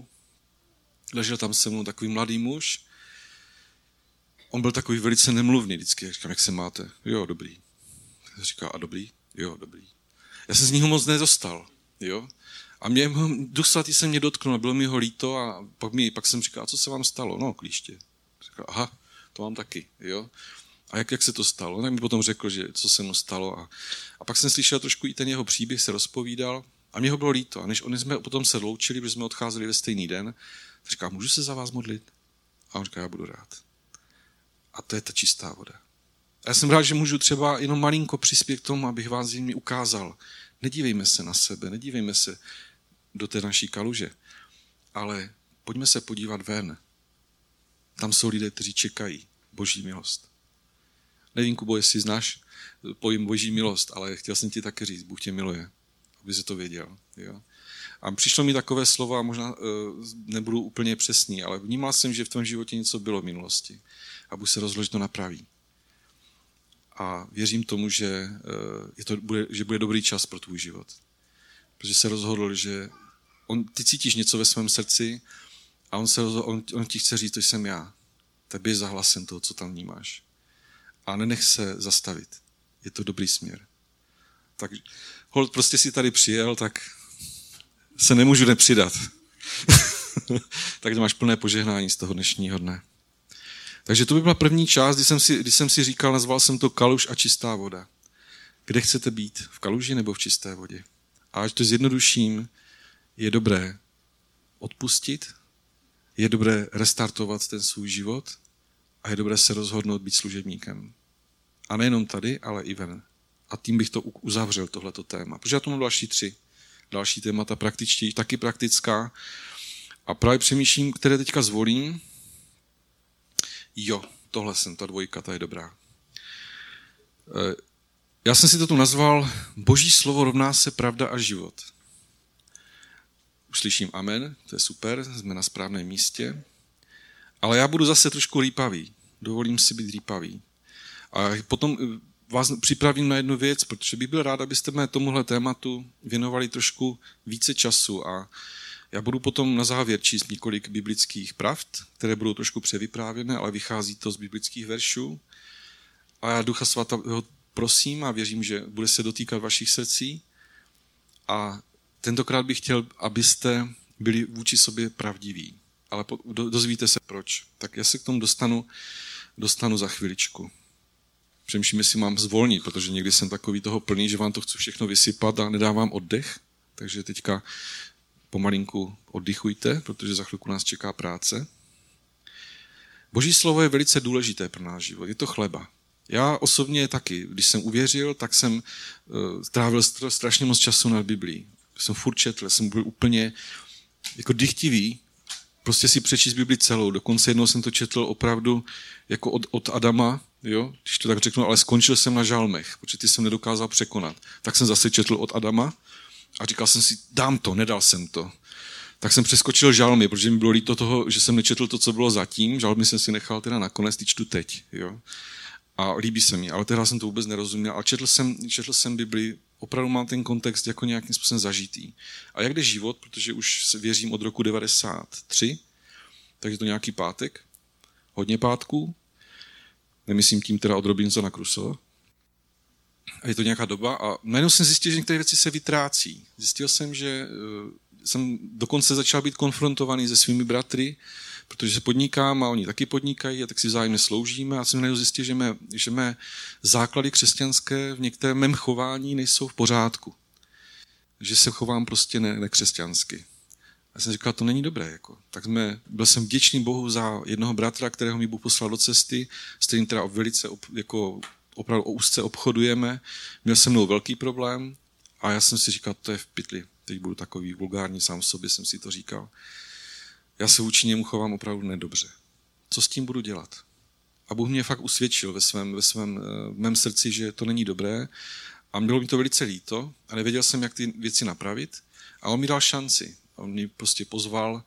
se mnou takový mladý muž. On byl takový velice nemluvný vždycky. Já říkám, jak se máte? Jo, dobrý. Říká, a dobrý? Jo, dobrý. Já jsem z něho moc nedostal, jo. A Duch Svatý se mě dotknul, bylo mi ho líto a pak jsem říkal, a co se vám stalo? No, klíště. Říkal, aha, to mám taky, jo. A jak se to stalo? Tak mi potom řekl, že co se mu stalo. A pak jsem slyšel trošku i ten jeho příběh, se rozpovídal a mě ho bylo líto. A než oni jsme potom se loučili, protože jsme odcházeli ve stejný den, tak říkal, můžu se za vás modlit? A on říká, já budu rád. A to je ta čistá voda. A já jsem rád, že můžu třeba jenom malinko přispět k tomu, abych vás jim ukázal. Nedívejme se na sebe, nedívejme se do té naší kaluže, ale pojďme se podívat ven. Tam jsou lidé, kteří čekají Boží milost. Nevím, Kubo, jestli znáš pojem boží milost, ale chtěl jsem ti také říct, Bůh tě miluje, aby jsi to věděl. Jo? A přišlo mi takové slova, možná nebudu úplně přesný, ale vnímal jsem, že v tom životě něco bylo v minulosti. A Bůh se rozhodl, že to napraví. A věřím tomu, že bude dobrý čas pro tvůj život. Protože se rozhodl, že ty cítíš něco ve svém srdci a on ti chce říct, to jsem já. Tak běž za hlasem toho, co tam vnímáš. A nenech se zastavit. Je to dobrý směr. Tak holt, prostě si tady přijel, tak se nemůžu nepřidat. Takže máš plné požehnání z toho dnešního dne. Takže to by byla první část, kdy jsem si říkal, nazval jsem to kaluž a čistá voda. Kde chcete být? V kaluži nebo v čisté vodě? A až to zjednoduším, je dobré odpustit, je dobré restartovat ten svůj život a je dobré se rozhodnout být služebníkem. A nejenom tady, ale i ven. A tím bych to uzavřel, tohleto téma. Protože já tu mám další témata praktičtí, taky praktická. A právě přemýšlím, které teďka zvolím. Jo, ta dvojka, ta je dobrá. Já jsem si to tu nazval Boží slovo rovná se pravda a život. Už slyším amen, to je super, jsme na správném místě. Ale já budu zase trošku rýpavý. Dovolím si být rýpavý. A potom vás připravím na jednu věc, protože bych byl rád, abyste mě tomuhle tématu věnovali trošku více času. A já budu potom na závěr číst několik biblických pravd, které budou trošku převyprávěné, ale vychází to z biblických veršů. A já Ducha Svatého prosím a věřím, že bude se dotýkat vašich srdcí. A tentokrát bych chtěl, abyste byli vůči sobě pravdiví. Ale dozvíte se proč. Tak já se k tomu dostanu za chviličku. Přemýšlím, jestli mám zvolnit, protože někdy jsem takový toho plný, že vám to chci všechno vysypat a nedávám oddech. Takže teďka pomalinku oddychujte, protože za chvilku nás čeká práce. Boží slovo je velice důležité pro náš život. Je to chleba. Já osobně taky, když jsem uvěřil, tak jsem trávil strašně moc času nad Biblií. Jsem furt četl, jsem byl úplně jako dychtivý, prostě si přečíst Bibli celou. Dokonce jednou jsem to četl opravdu jako od Adama, jo, když to tak řeknu, ale skončil jsem na žalmech, protože ty jsem nedokázal překonat. Tak jsem zase četl od Adama a říkal jsem si, dám to, nedal jsem to. Tak jsem přeskočil žalmy, protože mi bylo líto toho, že jsem nečetl to, co bylo zatím. Žalmy jsem si nechal teda nakonec, ty čtu teď. Jo. A líbí se mi, ale teda jsem to vůbec nerozuměl. A četl jsem Bibli, opravdu mám ten kontext jako nějakým způsobem zažitý. A jak jde život, protože už věřím od roku 93, takže to nějaký pátek, hodně pátků, nemyslím tím teda od Robinsona Crusoe. A je to nějaká doba a najednou jsem zjistil, že některé věci se vytrácí. Zjistil jsem, že jsem dokonce začal být konfrontovaný se svými bratry, protože se podnikám a oni taky podnikají a tak si vzájemně sloužíme a jsem najednou zjistil, že mé základy křesťanské v některém mém chování nejsou v pořádku. Že se chovám prostě nekřesťansky. Já jsem říkal, to není dobré. Jako. Tak byl jsem vděčný Bohu za jednoho bratra, kterého mi Bůh poslal do cesty, s kterým teda velice opravdu úzce obchodujeme. Měl se mnou velký problém a já jsem si říkal, to je v pytli. Teď budu takový vulgární, sám sobě jsem si to říkal. Já se vůči němu chovám opravdu nedobře. Co s tím budu dělat? A Bůh mě fakt usvědčil v mém srdci, že to není dobré a bylo mi to velice líto a nevěděl jsem, jak ty věci napravit. A on mi dal šanci. On mě prostě pozval,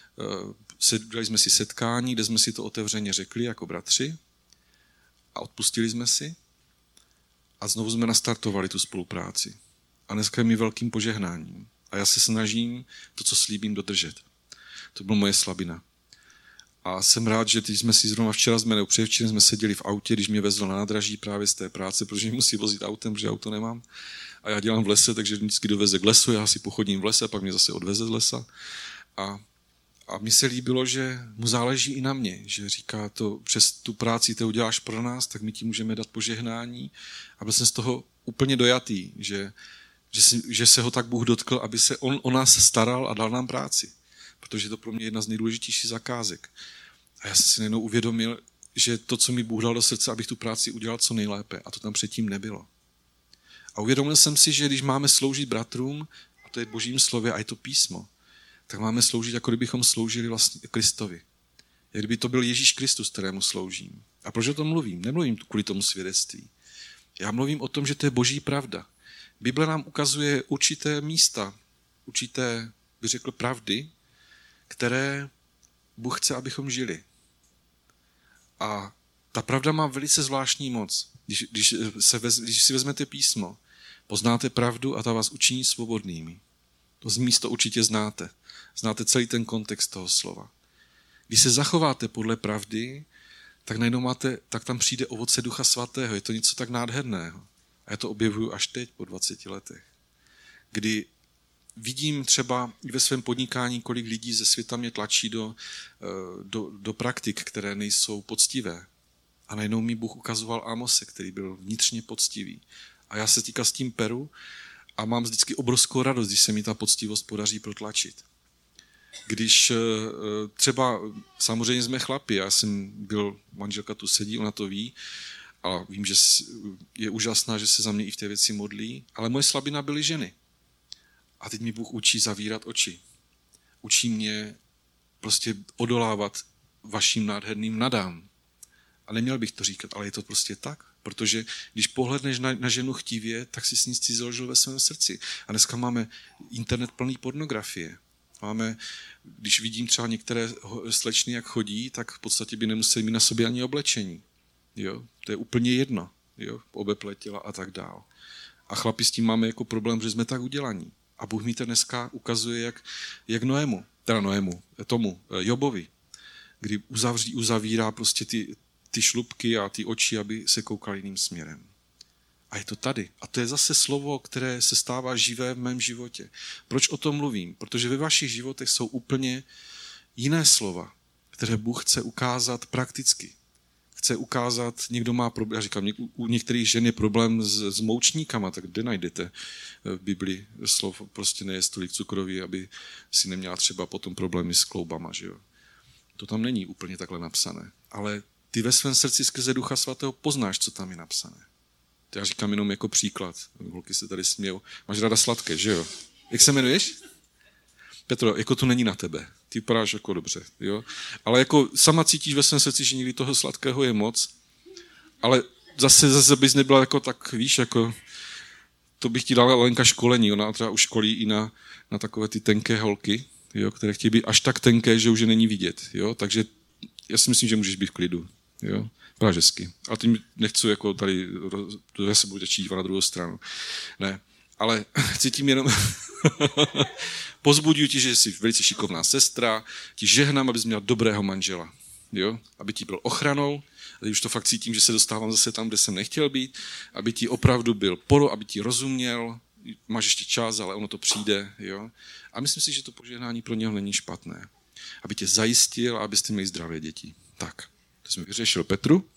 dali jsme si setkání, kde jsme si to otevřeně řekli jako bratři a odpustili jsme si a znovu jsme nastartovali tu spolupráci. A dneska je mi velkým požehnáním. A já se snažím to, co slíbím, dodržet. To byla moje slabina. A jsem rád, že teď jsme si zrovna včera předevčírem jsme seděli v autě, když mě vezl na nádraží právě z té práce, protože mě musí vozit autem, protože auto nemám. A já dělám v lese, takže vždycky doveze k lesu, já si pochodím v lese, pak mě zase odveze z lesa. A mně se líbilo, že mu záleží i na mě, že říká to, přes tu práci, kterou děláš pro nás, tak my ti můžeme dát požehnání. A byl jsem z toho úplně dojatý, že se ho tak Bůh dotkl, aby se on o nás staral a dal nám práci. Protože je to pro mě jedna z nejdůležitějších zakázek. A já jsem si najednou uvědomil, že to, co mi Bůh dal do srdce, abych tu práci udělal co nejlépe. A to tam předtím nebylo. A uvědomil jsem si, že když máme sloužit bratrům, a to je v Božím slově a je to písmo, tak máme sloužit, jako kdybychom sloužili vlastně Kristovi. Jak kdyby to byl Ježíš Kristus, kterému sloužím. A proč o tom mluvím? Nemluvím kvůli tomu svědectví. Já mluvím o tom, že to je boží pravda. Bible nám ukazuje určité místa, určité, bych řekl, pravdy, které Bůh chce, abychom žili. A ta pravda má velice zvláštní moc. Když si vezmete písmo, poznáte pravdu a ta vás učiní svobodnými. To místo určitě znáte. Znáte celý ten kontext toho slova. Když se zachováte podle pravdy, tak najednou tak tam přijde ovoce Ducha Svatého. Je to něco tak nádherného. A já to objevuju až teď, po 20 letech. Kdy vidím třeba i ve svém podnikání, kolik lidí ze světa mě tlačí do praktik, které nejsou poctivé. A najednou mi Bůh ukazoval Ámose, který byl vnitřně poctivý. A já se teďka s tím peru a mám vždycky obrovskou radost, když se mi ta poctivost podaří protlačit. Když třeba, samozřejmě jsme chlapi, já jsem byl, manželka tu sedí, ona to ví, a vím, že je úžasná, že se za mě i v té věci modlí, ale moje slabina byly ženy. A teď mi Bůh učí zavírat oči. Učí mě prostě odolávat vašim nádherným nadám. A neměl bych to říkat, ale je to prostě tak. Protože když pohledneš na ženu chtivě, tak si s ní založil ve svém srdci. A dneska máme internet plný pornografie. Když vidím třeba některé slečny, jak chodí, tak v podstatě by nemuseli mít na sobě ani oblečení. Jo? To je úplně jedno. Jo? Obeplé těla a tak dál. A chlapi s tím máme jako problém, že jsme tak udělaní. A Bůh mi to dneska ukazuje, jak tomu Jobovi, kdy uzavírá prostě ty šlupky a ty oči, aby se koukal jiným směrem. A je to tady. A to je zase slovo, které se stává živé v mém životě. Proč o tom mluvím? Protože ve vašich životech jsou úplně jiné slova, které Bůh chce ukázat prakticky. Chce ukázat, někdo má problém, já říkám, u některých žen je problém s moučníkama, tak kde najdete v Biblii slov, prostě nejest tolik cukroví, aby si neměla třeba potom problémy s kloubama, že jo. To tam není úplně takhle napsané. Ale ty ve svém srdci skrze Ducha Svatého poznáš, co tam je napsané. To já říkám jenom jako příklad. Holky se tady smějou. Máš ráda sladké, že jo? Jak se jmenuješ? Petro, jako to není na tebe. Ty vypadáš jako dobře, jo? Ale jako sama cítíš ve svém srdci, že někdy toho sladkého je moc, ale zase bys nebyla jako tak, víš, jako to bych ti dala Lenka školení, ona třeba už školí i na takové ty tenké holky, jo, které chtějí být až tak tenké, že už je není vidět, jo? Takže já si myslím, že můžeš být v klidu, jo? Vypadáš hezky. Ale tím nechci jako tady, já se budu dívat na druhou stranu. Ne, ale chci tím jenom pozbuduju ti, že jsi velice šikovná sestra, ti žehnám, abys měla dobrého manžela, jo? Aby ti byl ochranou, a už to fakt cítím, že se dostávám zase tam, kde jsem nechtěl být, aby ti opravdu byl aby ti rozuměl, máš ještě čas, ale ono to přijde, jo? A myslím si, že to požehnání pro něho není špatné. Aby tě zajistil a abyste měli zdravé děti. Tak, to jsme vyřešil Petru.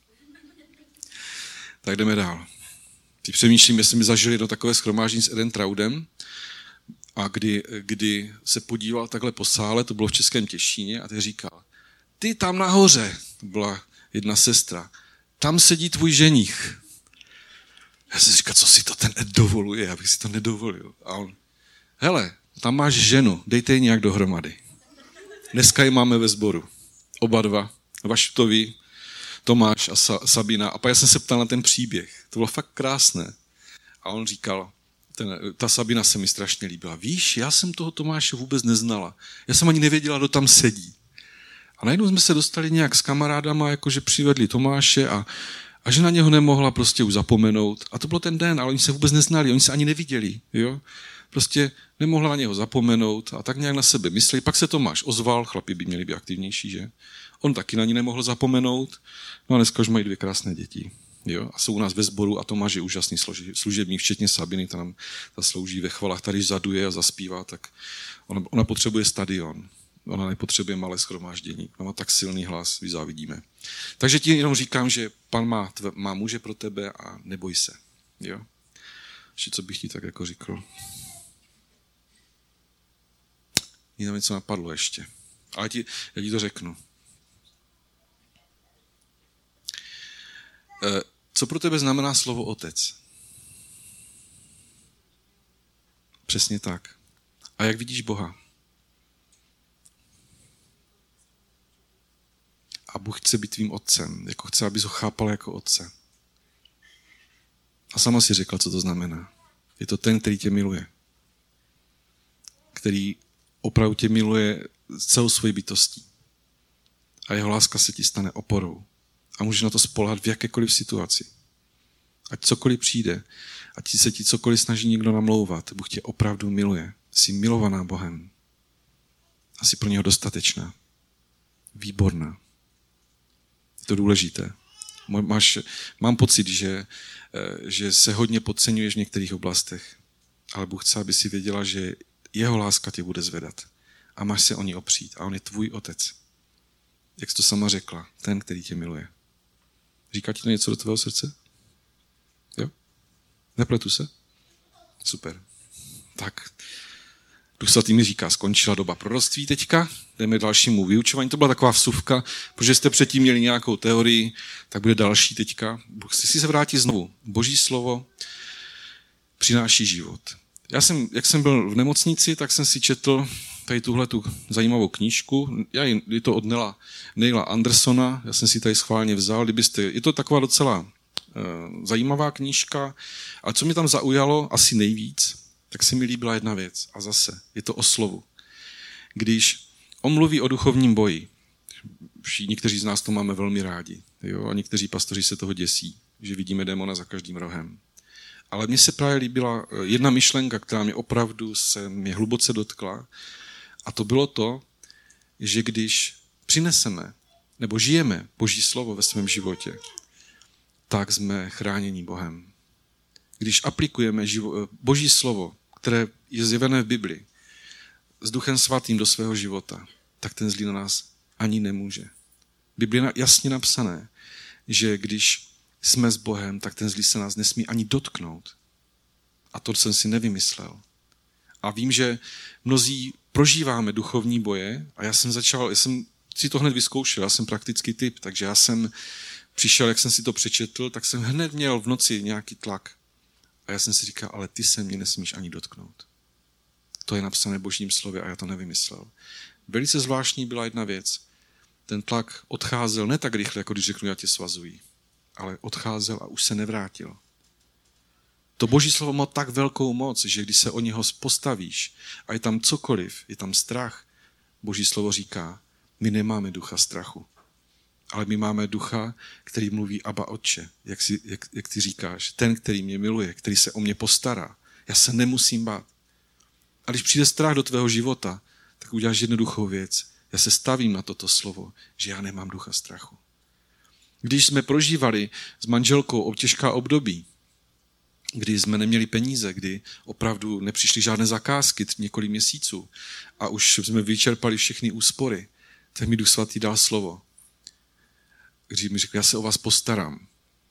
Tak jdeme dál. Teď přemýšlím, jestli mi zažili jedno takové shromáždění s Edem Traudem, a kdy se podíval takhle po sále, to bylo v Českém Těšíně, a teď říkal, ty tam nahoře, to byla jedna sestra, tam sedí tvůj ženich. Já jsem říkal, co si to ten Ed dovoluje, já bych si to nedovolil. A on, hele, tam máš ženu, dejte ji nějak dohromady. Dneska ji máme ve sboru. Oba dva, Vašutovi, Tomáš a Sabina. A pak já jsem se ptal na ten příběh. To bylo fakt krásné. A on říkal, ta Sabina se mi strašně líbila. Víš, já jsem toho Tomáše vůbec neznala. Já jsem ani nevěděla, kdo tam sedí. A najednou jsme se dostali nějak s kamarádama, jakože přivedli Tomáše a že na něho nemohla prostě už zapomenout. A to byl ten den, ale oni se vůbec neznali, oni se ani neviděli. Jo? Prostě nemohla na něho zapomenout a tak nějak na sebe mysleli. Pak se Tomáš ozval, chlapi by měli být aktivnější, že? On taky na ní nemohl zapomenout. No a dneska už mají 2 krásné děti. Jo? A jsou u nás ve sboru a Tomáš je úžasný služebník, včetně Sabiny, ta slouží ve chvalách, tady zaduje a zaspívá, tak ona potřebuje stadion. Ona nepotřebuje malé shromáždění. Ona má tak silný hlas, vy závidíme. Takže ti jenom říkám, že Pan má muže pro tebe a neboj se. Jo? Ještě co bych ti tak jako říkal. Mně tam něco napadlo ještě. Ale já ti to řeknu. Co pro tebe znamená slovo otec? Přesně tak. A jak vidíš Boha? A Bůh chce být tvým otcem, jako chce, abys ho chápal jako otce. A sama si řekla, co to znamená. Je to ten, který tě miluje. Který opravdu tě miluje celou svojí bytostí. A jeho láska se ti stane oporou. A můžeš na to spoléhat v jakékoliv situaci. Ať cokoliv přijde, ať se ti cokoliv snaží někdo namlouvat, Bůh tě opravdu miluje. Jsi milovaná Bohem. A jsi pro něho dostatečná. Výborná. Je to důležité. Mám pocit, že se hodně podceňuješ v některých oblastech, ale Bůh chce, aby si věděla, že jeho láska tě bude zvedat. A máš se o ní opřít. A on je tvůj otec. Jak jsi to sama řekla, ten, který tě miluje. Říká ti to něco do tvého srdce? Jo? Nepletu se? Super. Tak. Duch Svatý mi říká, skončila doba proroctví teďka, jdeme k dalšímu vyučování. To byla taková vsuvka, protože jste předtím měli nějakou teorii, tak bude další teďka. Bůh si se vrátí znovu. Boží slovo přináší život. Jak jsem byl v nemocnici, tak jsem si četl tady tuhletu zajímavou knížku. Je to od Neila Andersona, já jsem si tady schválně vzal. Je to taková docela zajímavá knížka. A co mě tam zaujalo asi nejvíc, tak se mi líbila jedna věc. A zase, je to o slovu. Když on mluví o duchovním boji, někteří z nás to máme velmi rádi, jo? A někteří pastoři se toho děsí, že vidíme démona za každým rohem. Ale mně se právě líbila jedna myšlenka, která mě hluboce dotkla, a to bylo to, že když přineseme nebo žijeme Boží slovo ve svém životě, tak jsme chráněni Bohem. Když aplikujeme Boží slovo, které je zjevené v Bibli, s Duchem Svatým do svého života, tak ten zlý na nás ani nemůže. V Bibli je jasně napsané, že když jsme s Bohem, tak ten zlý se nás nesmí ani dotknout. A to jsem si nevymyslel. A vím, že mnozí prožíváme duchovní boje a já jsem si to hned vyzkoušel, já jsem praktický typ, takže já jsem přišel, jak jsem si to přečetl, tak jsem hned měl v noci nějaký tlak. A já jsem si říkal, ale ty se mě nesmíš ani dotknout. To je napsané v Božím slově a já to nevymyslel. Velice zvláštní byla jedna věc. Ten tlak odcházel ne tak rychle, jako když řeknu, já tě svazuji, ale odcházel a už se nevrátil. To Boží slovo má tak velkou moc, že když se o něho postavíš a je tam cokoliv, je tam strach, Boží slovo říká, my nemáme ducha strachu, ale my máme ducha, který mluví Abba Otče, jak ty říkáš, ten, který mě miluje, který se o mě postará. Já se nemusím bát. A když přijde strach do tvého života, tak uděláš jednoduchou věc. Já se stavím na toto slovo, že já nemám ducha strachu. Když jsme prožívali s manželkou těžká období, kdy jsme neměli peníze, kdy opravdu nepřišly žádné zakázky několik měsíců a už jsme vyčerpali všechny úspory, tak mi Duch Svatý dal slovo. Když mi řekl, já se o vás postarám.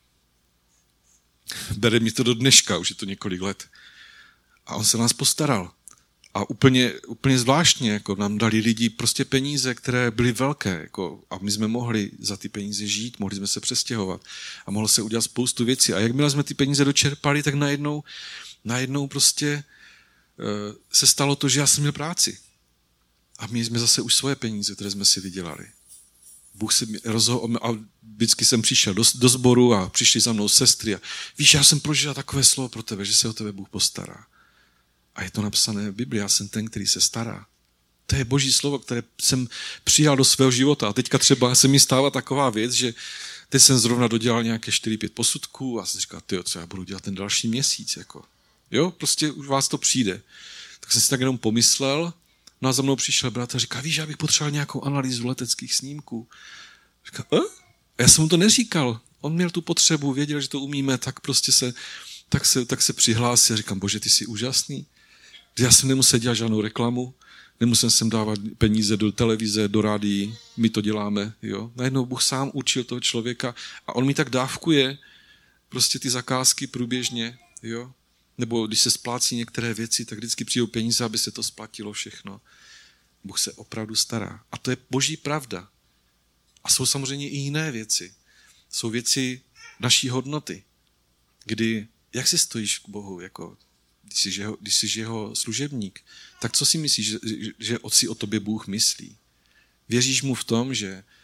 Bere mi to do dneška, už je to několik let. A on se nás postaral. A úplně zvláštně jako nám dali lidi prostě peníze, které byly velké. Jako, a my jsme mohli za ty peníze žít, mohli jsme se přestěhovat. A mohlo se udělat spoustu věcí. A jakmile jsme ty peníze dočerpali, tak najednou prostě se stalo to, že já jsem měl práci. A my jsme zase už svoje peníze, které jsme si vydělali. Bůh se rozhodl a vždycky jsem přišel do sboru a přišli za mnou sestry a víš, já jsem prožil takové slovo pro tebe, že se o tebe Bůh postará. A je to napsané v Bibli, já jsem ten, který se stará. To je Boží slovo, které jsem přijal do svého života. A teďka třeba se mi stává taková věc, že teď jsem zrovna dodělal nějaké 4-5 posudků a jsem říkal, tyjo, co já budu dělat ten další měsíc. Jako. Jo, prostě už vás to přijde. Tak jsem si tak jenom pomyslel, no a za mnou přišel bratr a říká, víš, já bych potřeboval nějakou analýzu leteckých snímků. Říká, a já jsem mu to neříkal. On měl tu potřebu, věděl, že to umíme, tak prostě se přihlásil. Říkám, bože, ty jsi úžasný. Já jsem nemusel dělat žádnou reklamu, nemusel jsem dávat peníze do televize, do rádií, my to děláme. Jo? Najednou Bůh sám učil toho člověka a on mi tak dávkuje prostě ty zakázky průběžně. Jo? Nebo když se splácí některé věci, tak vždycky přijdou peníze, aby se to splatilo všechno. Bůh se opravdu stará. A to je Boží pravda. A jsou samozřejmě i jiné věci. Jsou věci naší hodnoty, kdy, jak si stojíš k Bohu, jako když jsi jeho služebník, tak co si myslíš, že si o tobě Bůh myslí? Věříš mu v tom, že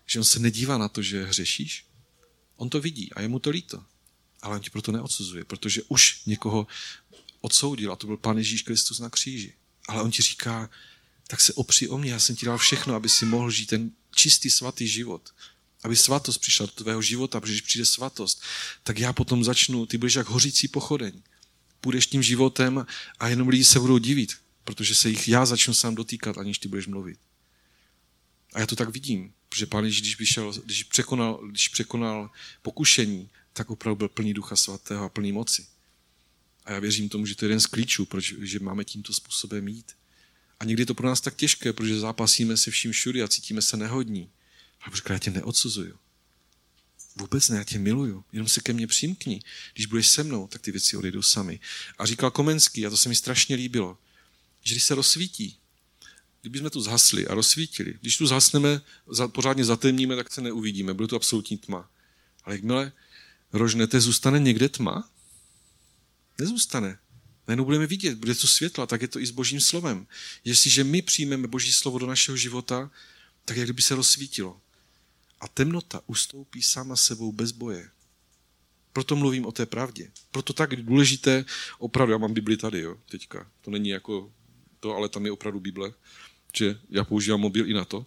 že on se nedívá na to, že hřešíš. On to vidí a je mu to líto. Ale on ti proto neodsuzuje, protože už někoho odsoudil a to byl Pán Ježíš Kristus na kříži. Ale on ti říká, tak se opři o mě, já jsem ti dal všechno, aby si mohl žít ten čistý, svatý život. Aby svatost přišla do tvého života, protože když přijde svatost, tak já potom začnu, ty budeš jak hořící pochodeň. Půjdeš tím životem a jenom lidi se budou divit, protože se jich já začnu sám dotýkat, aniž ty budeš mluvit. A já to tak vidím, protože Pán Ježíš, když překonal pokušení, tak opravdu byl plný Ducha Svatého a plný moci. A já věřím tomu, že to je jeden z klíčů, že máme tímto způsobem jít. A někdy je to pro nás tak těžké, protože zápasíme se vším všudy a cítíme se nehodní. Ale říká, já tě neodsuzuju. Vůbec ne, já tě miluju. Jenom se ke mně přimkni. Když budeš se mnou, tak ty věci odejdou sami. A říkal Komenský, a to se mi strašně líbilo, že když se rozsvítí, kdybychom tu zhasli a rozsvítili, když tu zhasneme, pořádně zatemníme, tak se neuvidíme, bude to absolutní tma. Ale jakmile rožnete, zůstane někde tma? Nezůstane. Najednou budeme vidět, bude to světla, tak je to i s Božím slovem. Jestliže my přijmeme Boží slovo do našeho života, tak jak kdyby se rozsvítilo. A temnota ustoupí sama sebou bez boje. Proto mluvím o té pravdě. Proto tak důležité, opravdu, já mám Bibli tady, jo, teďka. To není jako to, ale tam je opravdu Bible, že já používám mobil i na to.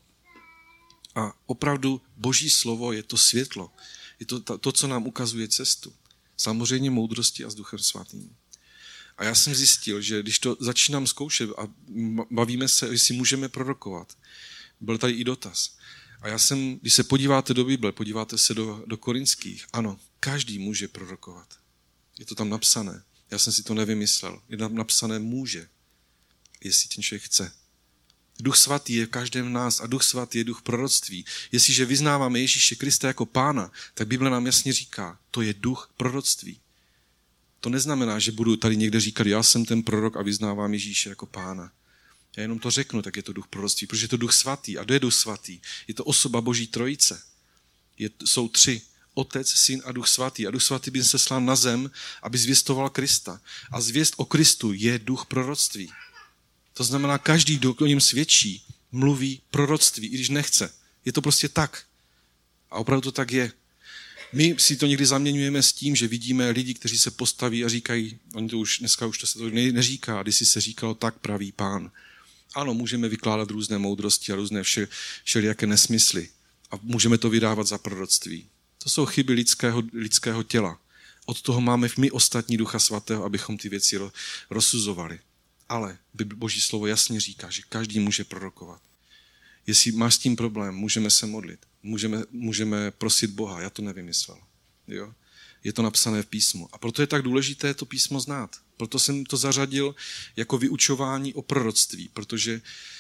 A opravdu Boží slovo je to světlo. Je to, co nám ukazuje cestu. Samozřejmě moudrosti a s Duchem Svatým. A já jsem zjistil, že když to začínám zkoušet a bavíme se, jestli můžeme prorokovat, byl tady i dotaz. A když se podíváte do Bible, podíváte se do Korinských, ano, každý může prorokovat. Je to tam napsané. Já jsem si to nevymyslel. Je tam napsané může, jestli ten člověk chce. Duch svatý je v každém nás a Duch svatý je duch proroctví. Jestliže vyznáváme Ježíše Krista jako Pána, tak Bible nám jasně říká, to je duch proroctví. To neznamená, že budu tady někde říkat, já jsem ten prorok a vyznávám Ježíše jako Pána. Já jenom to řeknu, tak je to duch proroctví, protože je to duch svatý. A kdo je duch svatý? Je to osoba Boží trojice. Jsou tři. Otec, Syn a Duch svatý. A Duch svatý by se slal na zem, aby zvěstoval Krista. A zvěst o Kristu je duch proroctví. To znamená, každý, kdo o něm svědčí, mluví proroctví, i když nechce. Je to prostě tak. A opravdu to tak je. My si to někdy zaměňujeme s tím, že vidíme lidi, kteří se postaví a říkají, dneska už to se to neříká, když si se říkalo, tak praví Pán. Ano, můžeme vykládat různé moudrosti a různé všelijaké nesmysly. A můžeme to vydávat za proroctví. To jsou chyby lidského těla. Od toho máme my ostatní Ducha Svatého, abychom ty věci rozsuzovali. Ale Boží slovo jasně říká, že každý může prorokovat. Jestli máš s tím problém, můžeme se modlit. Můžeme prosit Boha, já to nevymyslel. Jo? Je to napsané v písmu. A proto je tak důležité to písmo znát. Proto jsem to zařadil jako vyučování o proroctví, protože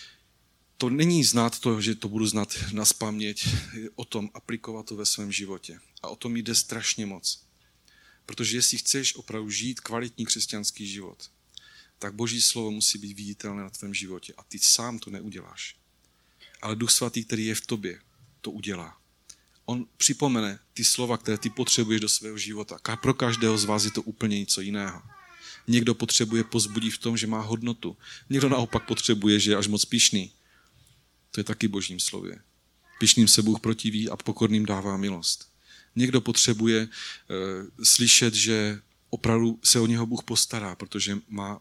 to není znát to, že to budu znát nazpaměť, o tom aplikovat to ve svém životě. A o tom jde strašně moc. Protože jestli chceš opravdu žít kvalitní křesťanský život, tak Boží slovo musí být viditelné na tvém životě. A ty sám to neuděláš. Ale Duch Svatý, který je v tobě, to udělá. On připomene ty slova, které ty potřebuješ do svého života. Pro každého z vás je to úplně něco jiného. Někdo potřebuje pozbudit v tom, že má hodnotu. Někdo naopak potřebuje, že je až moc pyšný. To je taky Božím slově. Pyšným se Bůh protiví a pokorným dává milost. Někdo potřebuje slyšet, že opravdu se o něho Bůh postará, protože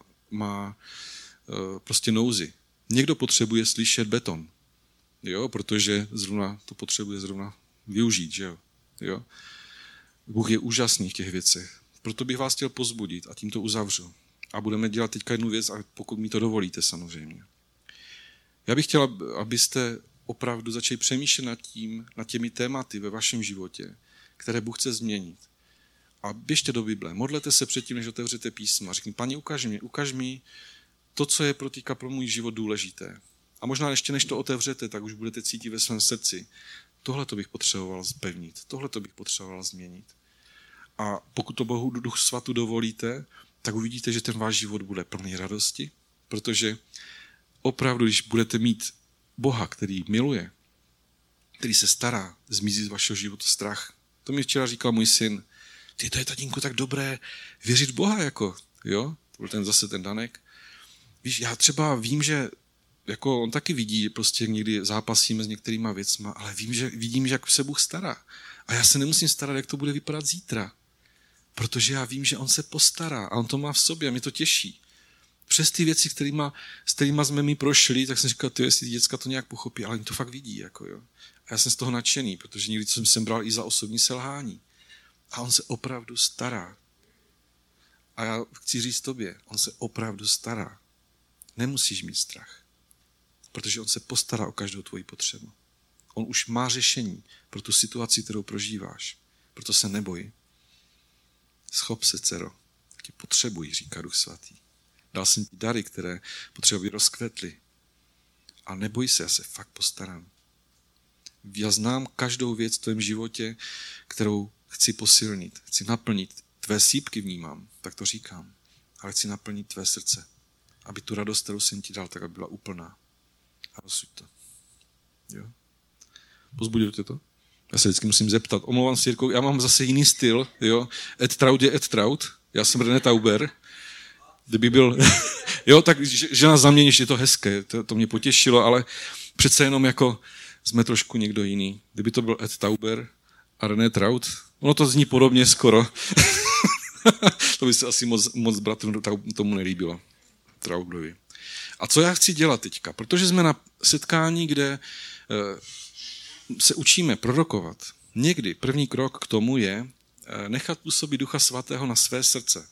má prostě nouzi. Někdo potřebuje slyšet beton, jo, protože zrovna to potřebuje využít, že jo. Bůh je úžasný v těch věcech. Proto bych vás chtěl pozbudit a tím to uzavřu. A budeme dělat teďka jednu věc, a pokud mi to dovolíte samozřejmě. Já bych chtěl, abyste opravdu začali přemýšlet nad těmi tématy ve vašem životě, které Bůh chce změnit. A běžte do Bible, modlete se předtím, než otevřete písmo a řekni, Pane, ukaž mi to, co je pro můj život důležité. A možná ještě než to otevřete, tak už budete cítit ve svém srdci, tohle to bych potřeboval zpevnit, tohle to bych potřeboval změnit. A pokud to Bohu Duch Svatý dovolíte, tak uvidíte, že ten váš život bude plný radosti, protože opravdu, když budete mít Boha, který miluje, který se stará, zmizí z vašeho života strach. To mi včera říkal můj syn, to je, tatínku, tak dobré věřit v Boha, jo? To byl zase ten Danek. Víš, já třeba vím, že jako on taky vidí, prostě někdy zápasíme s některýma věcma, ale vidím, že jak se Bůh stará. A já se nemusím starat, jak to bude vypadat zítra. Protože já vím, že on se postará a on to má v sobě a mě to těší. Přes ty věci, s kterýma jsme my prošli, tak jsem říkal, jestli děcka to nějak pochopí, ale oni to fakt vidí. Jako, jo. A já jsem z toho nadšený, protože někdy jsem bral i za osobní selhání. A on se opravdu stará. A já chci říct tobě, on se opravdu stará. Nemusíš mít strach, protože on se postará o každou tvoji potřebu. On už má řešení pro tu situaci, kterou prožíváš. Proto se neboj. Schop se, dcero. Tě potřebují, říká Duch Svatý. Dal jsem ti dary, které potřebují rozkvetly. A neboj se, já se fakt postarám. Já znám každou věc v tvém životě, kterou chci posilnit. Chci naplnit. Tvé sípky vnímám, tak to říkám. Ale chci naplnit tvé srdce. Aby tu radost, kterou jsem ti dal, tak aby byla úplná. A rozsuď to. Jo? Pozbudil tě to? Já se vždycky musím zeptat. Omlouvám se, Jirko, já mám zase jiný styl. Jo? Ed Traut je Ed Traut. Já jsem René Tauber. Kdyby byl... jo, tak žena zaměníš, je to hezké. To mě potěšilo, ale přece jenom jako jsme trošku někdo jiný. Kdyby to byl Ed Tauber a René Traut, ono to zní podobně skoro. To by se asi moc bratrům tomu nelíbilo. Trautovi. A co já chci dělat teďka? Protože jsme na setkání, kde se učíme prorokovat. Někdy první krok k tomu je nechat působit Ducha Svatého na své srdce.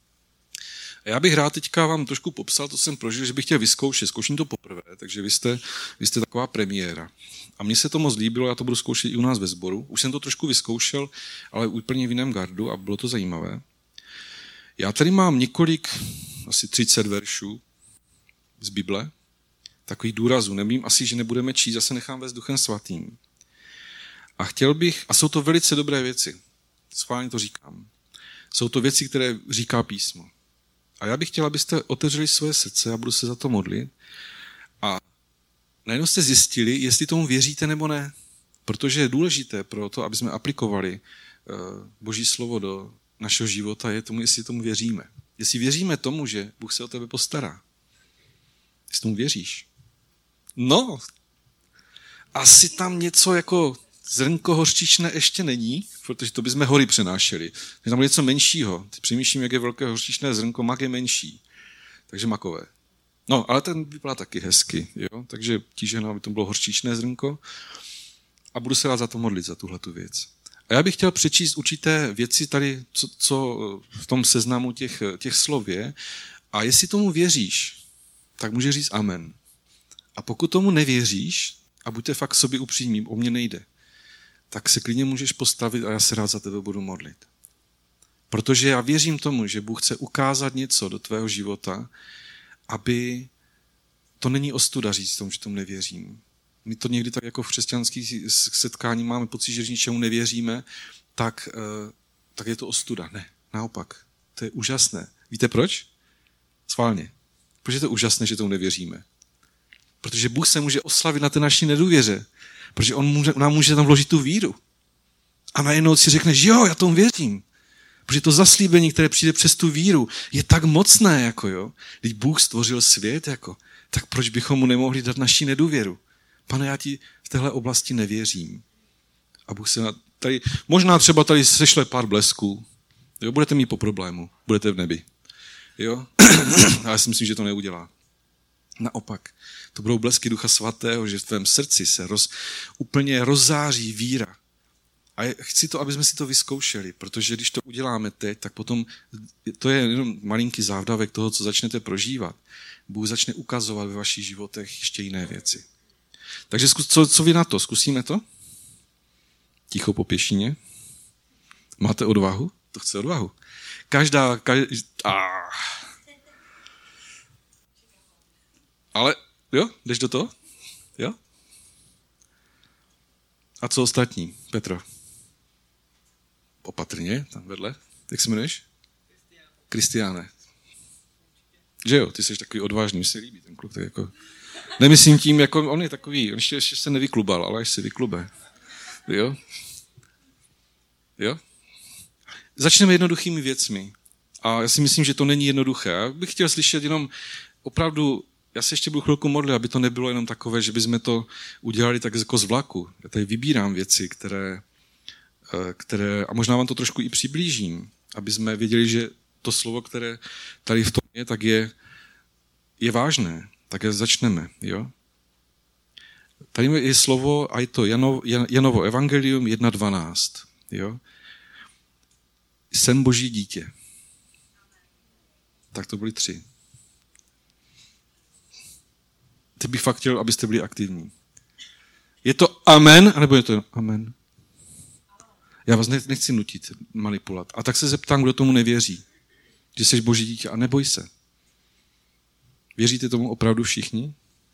A já bych rád teďka vám trošku popsal, to jsem prožil, že bych chtěl vyzkoušet. Zkouším to poprvé, takže vy jste taková premiéra. A mně se to moc líbilo, já to budu zkoušet i u nás ve sboru. Už jsem to trošku vyzkoušel, ale úplně v jiném gardu a bylo to zajímavé. Já tady mám asi 30 veršů z Bible, takových důrazů. Nevím asi, že nebudeme číst, zase nechám vést Duchem Svatým. A a jsou to velice dobré věci. Schválně to říkám. Jsou to věci, které říká písmo. A já bych chtěl, abyste otevřeli svoje srdce a budu se za to modlit. A najednou jste zjistili, jestli tomu věříte nebo ne. Protože je důležité pro to, aby jsme aplikovali Boží slovo do našeho života, je tomu, jestli tomu věříme. Jestli věříme tomu, že Bůh se o tebe postará. Jestli tomu věříš. No, asi tam něco jako zrnko hořčičné ještě není, protože to bychom hory přenášeli. Je tam něco menšího. Teď přemýšlím, jak je velké hořčičné zrnko, mak je menší. Takže makové. No, ale ten vypadá taky hezky. Jo? Takže tíženo, aby to bylo hořčičné zrnko. A budu se rád za to modlit, za tuhletu věc. A já bych chtěl přečíst určité věci tady, co v tom seznamu těch slov je. A jestli tomu věříš, tak může říct amen. A pokud tomu nevěříš, a buďte fakt sobě upřímní, o mě nejde, tak se klidně můžeš postavit a já se rád za tebe budu modlit. Protože já věřím tomu, že Bůh chce ukázat něco do tvého života, aby to není ostuda říct tomu, že tomu nevěřím. My to někdy tak jako v křesťanských setkání máme pocit, že ničemu nevěříme, tak je to ostuda. Ne, naopak. To je úžasné. Víte proč? Schválně. Protože je to úžasné, že tomu nevěříme. Protože Bůh se může oslavit na té naší nedůvěře. Protože on nám může tam vložit tu víru. A najednou si řekneš, jo, já tomu věřím. Protože to zaslíbení, které přijde přes tu víru, je tak mocné, jako jo. Když Bůh stvořil svět, jako, tak proč bychom mu nemohli dát naši nedůvěru? Pane, já ti v téhle oblasti nevěřím. A Bůh se tady, možná třeba tady sešle pár blesků. Jo, budete mít po problému. Budete v nebi. Jo? Ale já si myslím, že to neudělá. Naopak, to budou blesky Ducha Svatého, že v tvém srdci se úplně rozzáří víra. A chci to, aby jsme si to vyzkoušeli, protože když to uděláme teď, tak potom to je jenom malinký závdavek toho, co začnete prožívat. Bůh začne ukazovat ve vašich životech ještě jiné věci. Takže co vy na to? Zkusíme to? Ticho po pěšině. Máte odvahu? To chce odvahu. Ale jo, jdeš do toho? Jo? A co ostatní? Petro? Opatrně, tam vedle. Jak se jmenuješ? Kristiáne. Že jo, ty jsi takový odvážný, mi se líbí ten kluk. Tak jako... Nemyslím tím, jako on je takový, on ještě se nevyklubal, ale až se vyklube. Jo? Jo? Začneme jednoduchými věcmi. A já si myslím, že to není jednoduché. Já bych chtěl slyšet jenom opravdu já se ještě budu chvilku modlit, aby to nebylo jenom takové, že bychom to udělali tak jako z vlaku. Já tady vybírám věci, které a možná vám to trošku i přiblížím, aby jsme věděli, že to slovo, které tady v tom je, tak je vážné. Tak začneme. Jo? Tady je slovo, a je to Janovo evangelium 1.12. Jo? Jsem Boží dítě. Tak to byly 3. Teď bych fakt chtěl, abyste byli aktivní. Je to amen, anebo je to amen? Já vás nechci nutit manipulovat. A tak se zeptám, kdo tomu nevěří. Že jsi Boží dítě a neboj se. Věříte tomu opravdu všichni?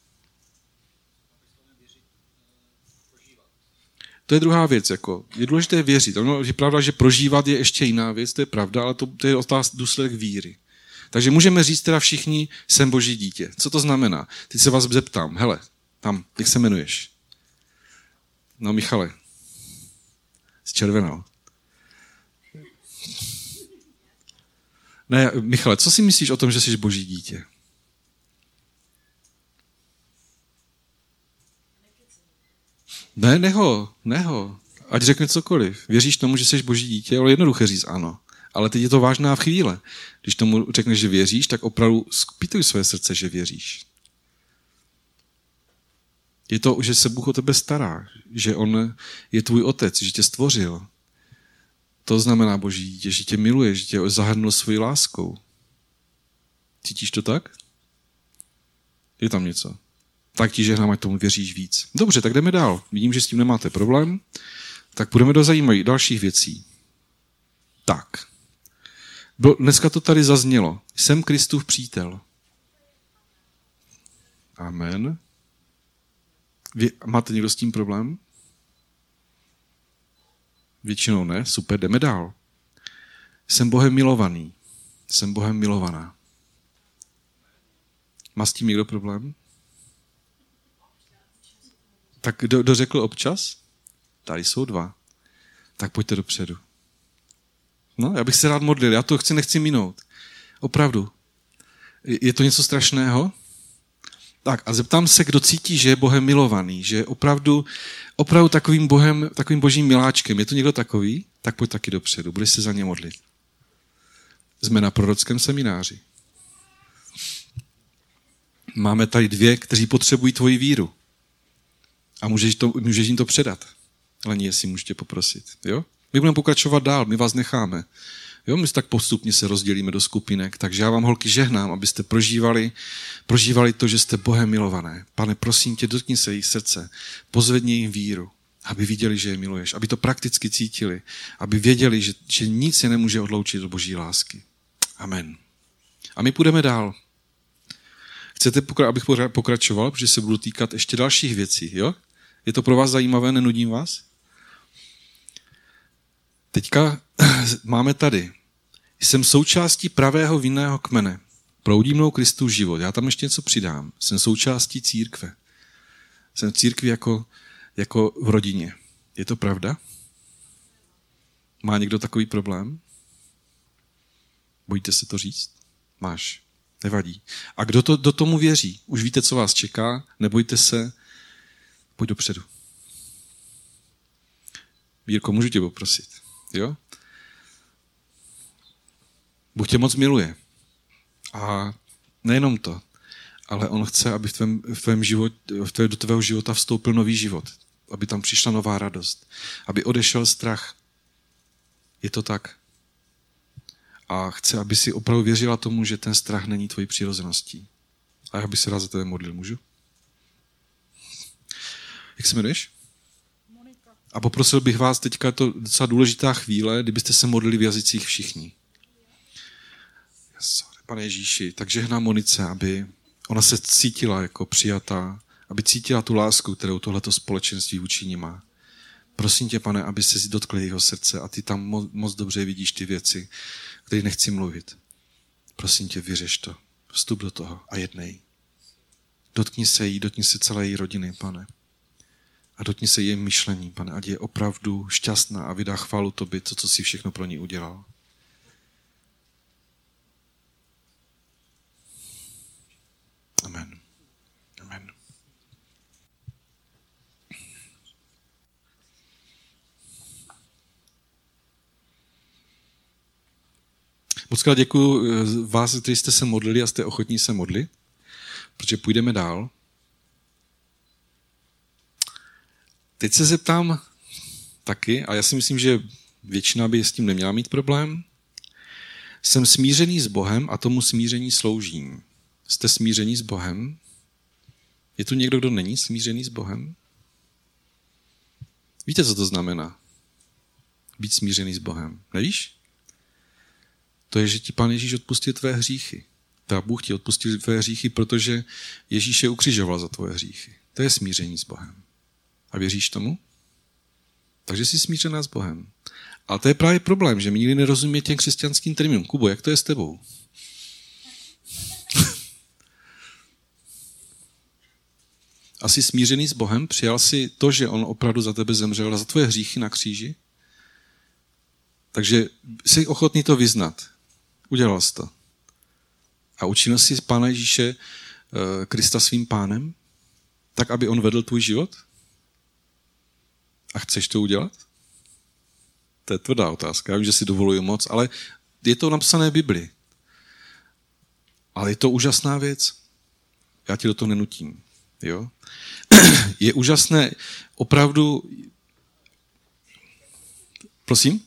To je druhá věc. Jako, je důležité věřit. Je pravda, že prožívat je ještě jiná věc, to je pravda, ale to je důsledek víry. Takže můžeme říct teda všichni, jsem Boží dítě. Co to znamená? Teď se vás zeptám. Hele, tam, jak se jmenuješ? No, Michale. S červenou. Ne, Michale, co si myslíš o tom, že jsi Boží dítě? Neho. Ať řekne cokoliv. Věříš tomu, že jsi Boží dítě? Ale jednoduché říct ano. Ale teď je to vážná chvíle. Když tomu řekneš, že věříš, tak opravdu zpytuj své srdce, že věříš. Je to, že se Bůh o tebe stará, že on je tvůj otec, že tě stvořil. To znamená Boží dítě, že tě miluje, že tě zahrnul svojí láskou. Cítíš to tak? Je tam něco. Tak ti žehnám, ať tomu věříš víc. Dobře, tak jdeme dál. Vidím, že s tím nemáte problém. Tak půjdeme do zajímavých dalších věcí. Tak. Dneska to tady zaznělo. Jsem Kristův přítel. Amen. Máte někdo s tím problém? Většinou ne. Super, jdeme dál. Jsem Bohem milovaný. Jsem Bohem milovaná. Má s tím někdo problém? Tak kdo řekl občas? Tady jsou 2. Tak pojďte dopředu. No, já bych se rád modlil. Já to nechci minout. Opravdu. Je to něco strašného? Tak a zeptám se, kdo cítí, že je Bohem milovaný, že je opravdu takovým Bohem, takovým Božím miláčkem. Je to někdo takový? Tak pojď taky dopředu. Budeš se za ně modlit. Jsme na prorockém semináři. Máme tady 2, kteří potřebují tvoji víru. A můžeš jim to předat. Lení, jestli můžete poprosit. Jo? My budeme pokračovat dál, my vás necháme. Jo? My tak postupně se rozdělíme do skupinek, takže já vám, holky, žehnám, abyste prožívali to, že jste Bohem milované. Pane, prosím tě, dotkni se jejich srdce, pozvedni jim víru, aby viděli, že je miluješ, aby to prakticky cítili, aby věděli, že nic je nemůže odloučit od Boží lásky. Amen. A my půjdeme dál. Chcete, abych pokračoval, protože se budu týkat ještě dalších věcí, jo? Je to pro vás zajímavé, nenudím vás? Teďka máme tady. Jsem součástí pravého vinného kmene. Proudí mnou Kristův život. Já tam ještě něco přidám. Jsem součástí církve. Jsem v církvi jako v rodině. Je to pravda? Má někdo takový problém? Bojíte se to říct? Máš. Nevadí. A kdo do tomu věří? Už víte, co vás čeká? Nebojte se. Pojď dopředu. Jirko, můžu tě poprosit? Jo? Bůh tě moc miluje. A nejenom to, ale on chce, aby do tvého života vstoupil nový život. Aby tam přišla nová radost. Aby odešel strach. Je to tak? A chce, aby si opravdu věřila tomu, že ten strach není tvojí přirozeností. A já bych se rád za tebe modlil, můžu? Jak se jmenuješ? Monika. A poprosil bych vás, teďka je to docela důležitá chvíle, kdybyste se modlili v jazycích všichni. Pane Ježíši, tak žehnám Monice, aby ona se cítila jako přijatá, aby cítila tu lásku, kterou tohleto společenství vůči ní má. Prosím tě, Pane, aby se dotkl jeho srdce a ty tam moc dobře vidíš ty věci, o kterých nechci mluvit. Prosím tě, vyřeš to. Vstup do toho a jednej. Dotkni se jí, dotkni se celé její rodiny, Pane. A dotkni se její myšlení, Pane, ať je opravdu šťastná a vydá chválu tobě, to, co jsi všechno pro ní udělal. Amen. Moc děkuji vás, kteří jste se modlili a jste ochotní se modlit, protože půjdeme dál. Teď se zeptám taky, a já si myslím, že většina by s tím neměla mít problém. Jsem smířený s Bohem a tomu smíření sloužím. Jste smíření s Bohem? Je tu někdo, kdo není smířený s Bohem? Víte, co to znamená? Být smířený s Bohem. Nevíš? To je, že ti Pán Ježíš odpustil tvé hříchy. Ta Bůh ti odpustil tvé hříchy, protože Ježíš je ukřižoval za tvoje hříchy. To je smíření s Bohem. A věříš tomu? Takže jsi smířená s Bohem. A to je právě problém, že my nikdy nerozumíme těm křesťanským termínům. Kubo, jak to je s tebou? A jsi smířený s Bohem? Přijal jsi to, že on opravdu za tebe zemřel, za tvoje hříchy na kříži? Takže jsi ochotný to vyznat. Udělal jsi to. A učinil jsi Pána Ježíše Krista svým pánem? Tak, aby on vedl tvůj život? A chceš to udělat? To je tvrdá otázka. Já vím, že si dovoluju moc, ale je to napsané v Bibli. Ale je to úžasná věc. Já ti do toho nenutím. Jo? Je úžasné opravdu... Prosím?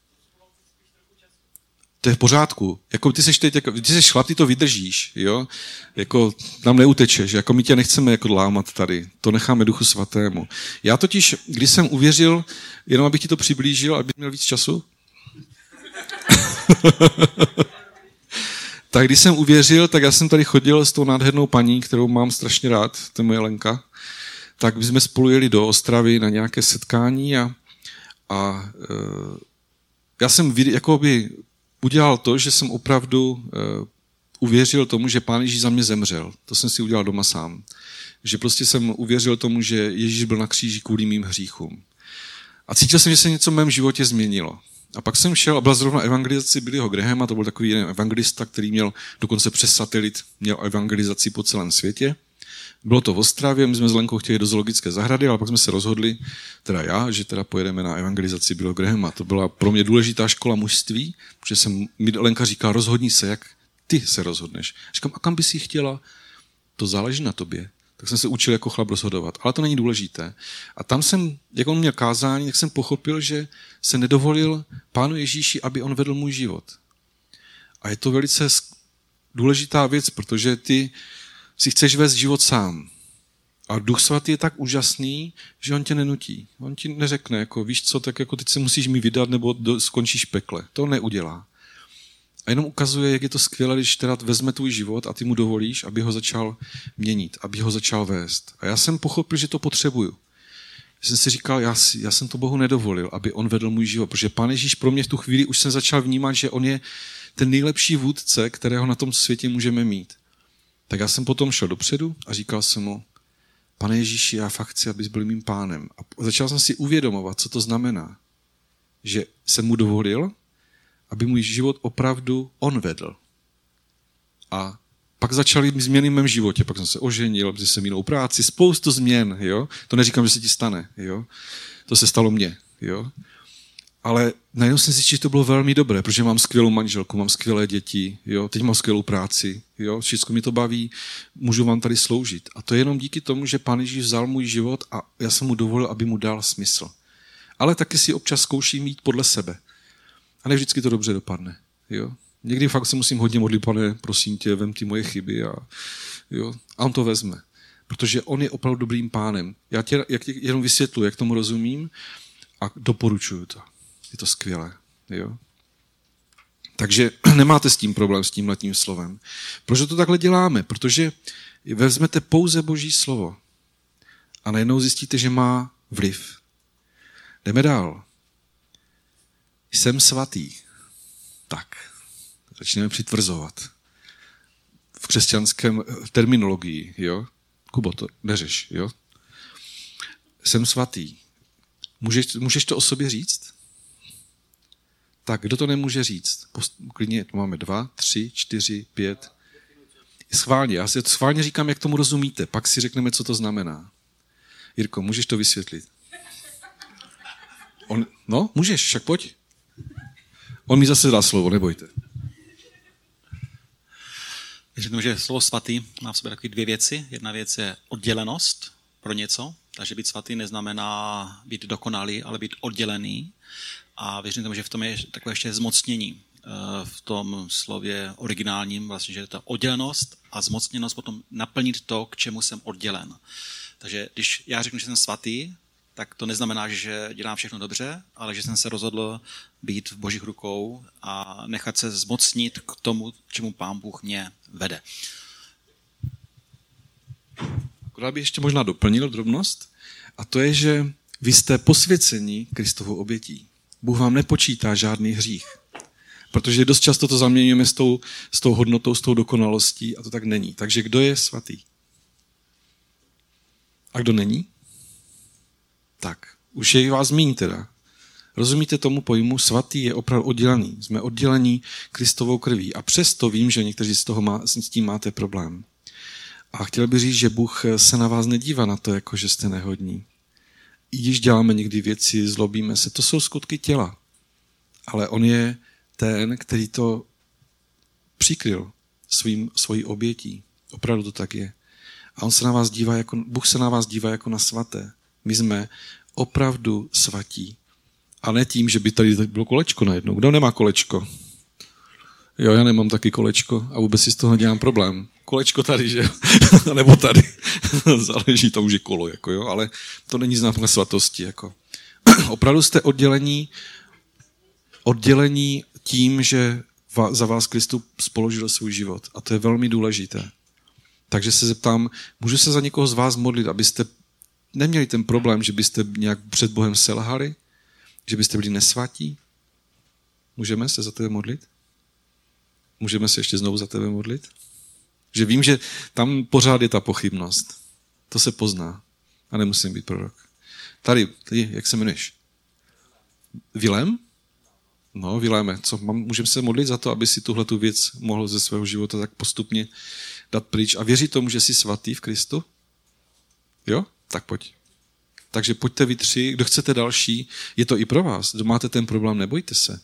To je v pořádku. Jako ty jsi chlap, ty to vydržíš, jo? Jako nám neutečeš, jako my tě nechceme jako lámat tady. To necháme Duchu Svatému. Já totiž, když jsem uvěřil, jenom abych ti to přiblížil, abych měl víc času. Tak když jsem uvěřil, tak já jsem tady chodil s tou nádhernou paní, kterou mám strašně rád, to je moje Lenka. Tak jsme spolu jeli do Ostravy na nějaké setkání a já jsem jakoby udělal to, že jsem opravdu uvěřil tomu, že Pán Ježíš za mě zemřel. To jsem si udělal doma sám. Že prostě jsem uvěřil tomu, že Ježíš byl na kříži kvůli mým hříchům. A cítil jsem, že se něco v mém životě změnilo. A pak jsem šel a byla zrovna evangelizace Billyho Grahama, to byl takový jeden evangelista, který měl dokonce přes satelit, měl evangelizaci po celém světě. Bylo to v Ostravě, my jsme s Lenkou chtěli do zoologické zahrady, ale pak jsme se rozhodli, teda já, že teda pojedeme na evangelizaci Billyho Grahama. To byla pro mě důležitá škola mužství, protože mi Lenka říká, rozhodni se, jak ty se rozhodneš. Říkám, a kam bys jí chtěla? To záleží na tobě. Tak jsem se učil jako chlap rozhodovat, ale to není důležité. A tam jsem, jak on měl kázání, tak jsem pochopil, že se nedovolil Pánu Ježíši, aby on vedl můj život. A je to velice důležitá věc, protože ty si chceš vést život sám. A Duch Svatý je tak úžasný, že on tě nenutí. On ti neřekne, jako víš co, tak jako teď se musíš mi vydat, nebo skončíš pekle. To neudělá. A jenom ukazuje, jak je to skvělé, když teda vezme tvůj život a ty mu dovolíš, aby ho začal měnit, aby ho začal vést. A já jsem pochopil, že to potřebuju. Já jsem si říkal, já jsem to Bohu nedovolil, aby on vedl můj život, protože Pán Ježíš pro mě v tu chvíli už jsem začal vnímat, že on je ten nejlepší vůdce, kterého na tom světě můžeme mít. Tak já jsem potom šel dopředu a říkal jsem mu, Pane Ježíši, já fakt chci, abys byl mým pánem. A začal jsem si uvědomovat, co to znamená. Že jsem mu dovolil, aby můj život opravdu on vedl. A pak začaly změny v mém životě. Pak jsem se oženil, protože jsem jinou práci, spoustu změn. Jo? To neříkám, že se ti stane. Jo? To se stalo mně. Jo? Ale najednou jsem si, že to bylo velmi dobré, protože mám skvělou manželku, mám skvělé děti, jo? Teď mám skvělou práci, jo? Všechno mi to baví, můžu vám tady sloužit. A to je jenom díky tomu, že Pán Ježíš vzal můj život a já jsem mu dovolil, aby mu dal smysl. Ale taky si občas zkouším jít podle sebe. A ne vždycky to dobře dopadne. Jo? Někdy fakt se musím hodně modlit, Pane, prosím tě, vem ty moje chyby. A on to vezme. Protože on je opravdu dobrým pánem. Já tě jenom vysvětluji, jak tomu rozumím a doporučuju to. Je to skvělé. Jo? Takže nemáte s tím problém, s tímhletím slovem. Proč to takhle děláme? Protože vezmete pouze Boží slovo a najednou zjistíte, že má vliv. Jdeme dál. Jsem svatý. Tak, začneme přitvrzovat. V křesťanském terminologii, jo? Kubo, to neřeš, jo? Jsem svatý. Můžeš to o sobě říct? Tak, kdo to nemůže říct? Klidně, máme 2, 3, 4, 5. Schválně, já si to schválně říkám, jak tomu rozumíte. Pak si řekneme, co to znamená. Jirko, můžeš to vysvětlit? No, můžeš, však pojď. On mi zase dá slovo, nebojte. Věřím tomu, že slovo svatý má v sobě takové dvě věci. Jedna věc je oddělenost pro něco, takže být svatý neznamená být dokonalý, ale být oddělený. A věřím tomu, že v tom je takové ještě zmocnění. V tom slově originálním, vlastně, že je to oddělenost a zmocněnost potom naplnit to, k čemu jsem oddělen. Takže když já řeknu, že jsem svatý, tak to neznamená, že dělám všechno dobře, ale že jsem se rozhodl být v Božích rukou a nechat se zmocnit k tomu, čemu Pán Bůh mě vede. Akorát bych ještě možná doplnil drobnost, a to je, že vy jste posvěcení Kristovou obětí. Bůh vám nepočítá žádný hřích. Protože dost často to zaměňujeme s tou hodnotou, s tou dokonalostí a to tak není. Takže kdo je svatý? A kdo není? Tak, už je vás míň teda. Rozumíte tomu pojmu? Svatý je opravdu oddělený. Jsme oddělení Kristovou krví. A přesto vím, že někteří s tím máte problém. A chtěl bych říct, že Bůh se na vás nedívá na to, jako že jste nehodní. I když děláme někdy věci, zlobíme se, to jsou skutky těla. Ale on je ten, který to přikryl svojí obětí. Opravdu to tak je. A Bůh se na vás dívá jako na svaté. My jsme opravdu svatí. A ne tím, že by tady bylo kolečko najednou. Kdo nemá kolečko? Jo, já nemám taky kolečko a vůbec si z toho dělám problém. Kolečko tady, že jo? Nebo tady. Záleží, to už je kolo, jako jo, ale to není známka svatosti. Jako. Opravdu jste oddělení tím, že za vás Kristus položil svůj život. A to je velmi důležité. Takže se zeptám, můžu se za někoho z vás modlit, abyste neměli ten problém, že byste nějak před Bohem selhali, že byste byli nesvatí? Můžeme se za tebe modlit? Můžeme se ještě znovu za tebe modlit? Že vím, že tam pořád je ta pochybnost. To se pozná. A nemusím být prorok. Tady, jak se jmenuješ? Vilém? No, Viléme, můžeme se modlit za to, aby si tuhletu věc mohl ze svého života tak postupně dát pryč. A věří tomu, že jsi svatý v Kristu? Jo? Tak pojď. Takže pojďte vy tři, kdo chcete další, je to i pro vás. Kdo máte ten problém, nebojte se.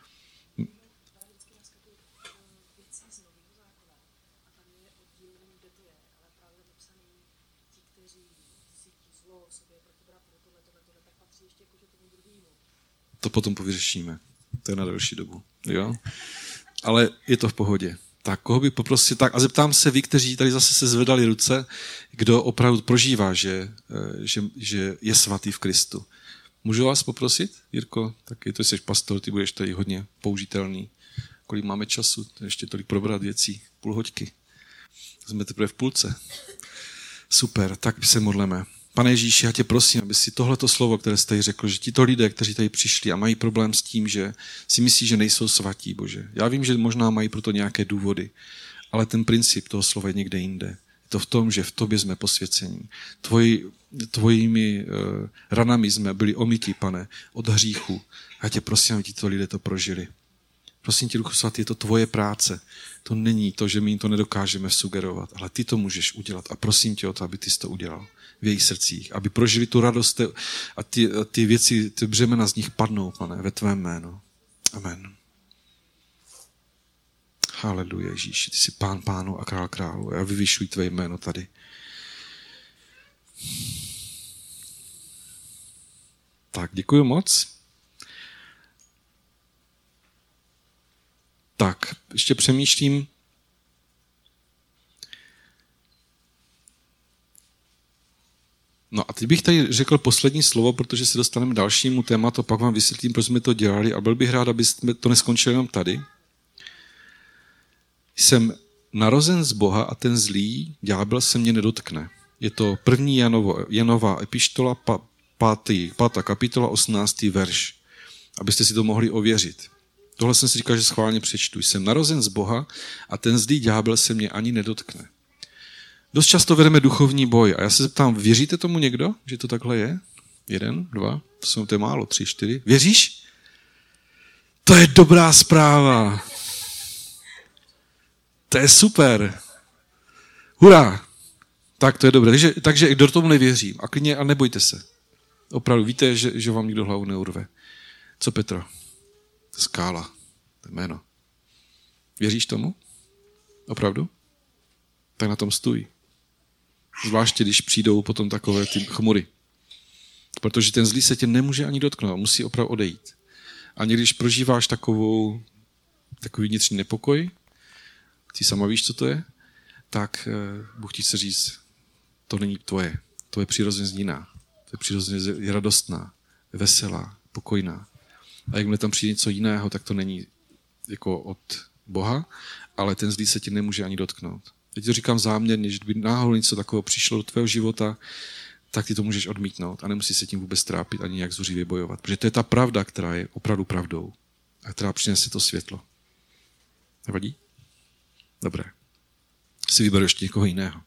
To potom povyřešíme. To je na další dobu. Jo? Ale je to v pohodě. Tak, koho by poprosil? Tak a zeptám se vy, kteří tady zase se zvedali ruce, kdo opravdu prožívá, že je svatý v Kristu. Můžu vás poprosit, Jirko? Taky to jsi pastor, ty budeš tady hodně použitelný. Kolik máme času? Ještě tolik probrat věcí. Půl hoďky. Jsme teprve v půlce. Super, tak se modleme. Pane Ježíši, já tě prosím, aby si tohleto slovo, které jsi tady řekl, že tito lidé, kteří tady přišli a mají problém s tím, že si myslí, že nejsou svatí, Bože. Já vím, že možná mají proto nějaké důvody, ale ten princip toho slova je někde jinde. Je to v tom, že v tobě jsme posvěcení. Tvojimi ranami jsme byli omytí, Pane, od hříchu. Já tě prosím, aby tito lidé to prožili. Prosím tě, Duchu Svatý, je to tvoje práce. To není to, že my jim to nedokážeme sugerovat, ale ty to můžeš udělat. A prosím tě o to, aby ty jsi to udělal v jejich srdcích, aby prožili tu radost a ty věci, ty břemena z nich padnou, Pane, ve tvém jménu. Amen. Haleluja, Ježíši, ty jsi Pán pánů a král králu. Já vyvyšuji tvé jméno tady. Tak, děkuji moc. Tak, ještě přemýšlím. No a teď bych tady řekl poslední slovo, protože se dostaneme k dalšímu tématu, pak vám vysvětlím, proč jsme to dělali a byl bych rád, aby to neskončilo jenom tady. Jsem narozen z Boha a ten zlý ďábel se mě nedotkne. Je to 1. Janova epištola, 5. kapitola, 18. verš, abyste si to mohli ověřit. Tohle jsem si říkal, že schválně přečtu. Jsem narozen z Boha a ten zlý ďábel se mě ani nedotkne. Dost často vedeme duchovní boj a já se zeptám, věříte tomu někdo, že to takhle je? 1, 2, to je málo, 3, 4. Věříš? To je dobrá zpráva. To je super. Hurá. Tak to je dobré. Takže kdo tomu nevěří, a klidně a nebojte se. Opravdu víte, že vám nikdo hlavu neurve. Co Petro? Skála. To je jméno. Věříš tomu? Opravdu? tak na tom stůj. Zvláště, když přijdou potom takové ty chmury. Protože ten zlý se tě nemůže ani dotknout, musí opravdu odejít. A když prožíváš takový vnitřní nepokoj, ty sama víš, co to je, tak Bůh ti chce říct, to není tvoje. Tvoje přirozenost jiná. Tvoje přirozenost je radostná, je veselá, pokojná. A jakmile tam přijde něco jiného, tak to není jako od Boha, ale ten zlý se ti nemůže ani dotknout. Teď to říkám záměrně, že kdyby náhodou něco takového přišlo do tvého života, tak ty to můžeš odmítnout a nemusíš se tím vůbec trápit ani nějak zuřivě bojovat. Protože to je ta pravda, která je opravdu pravdou a která přinese to světlo. Nevadí? Dobré. Si vyberu ještě někoho jiného.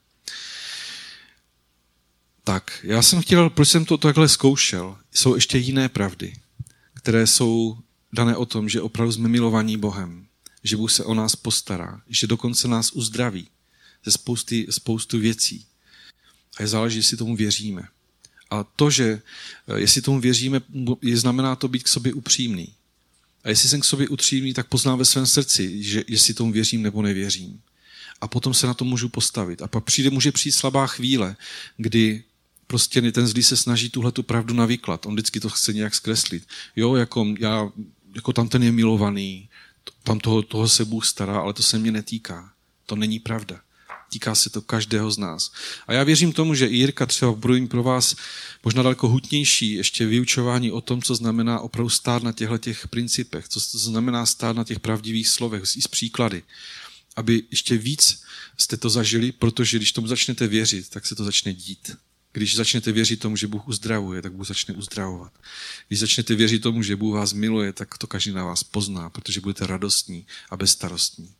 Tak, já jsem chtěl, proč jsem to takhle zkoušel, jsou ještě jiné pravdy, které jsou dané o tom, že opravdu jsme milovaní Bohem, že Bůh se o nás postará, že dokonce nás uzdraví ze spoustu věcí. A je záleží, jestli tomu věříme. A to, že jestli tomu věříme, znamená to být k sobě upřímný. A jestli jsem k sobě upřímný, tak poznám ve svém srdci, že jestli tomu věřím nebo nevěřím. A potom se na to můžu postavit. A pak může přijít slabá chvíle, kdy prostě ten zlý se snaží tuhletu pravdu navyklat. On vždycky to chce nějak zkreslit. Jo, jako tam ten je milovaný, tam toho se Bůh stará, ale to se mě netýká. To není pravda. Týká se to každého z nás. A já věřím tomu, že i Jirka třeba budu mít pro vás možná daleko hutnější ještě vyučování o tom, co znamená opravdu stát na těchto principech, co znamená stát na těch pravdivých slovech, i z příklady. Aby ještě víc jste to zažili, protože když tomu začnete věřit, tak se to začne dít. Když začnete věřit tomu, že Bůh uzdravuje, tak Bůh začne uzdravovat. Když začnete věřit tomu, že Bůh vás miluje, tak to každý na vás pozná, protože budete radostní a bezstarostní.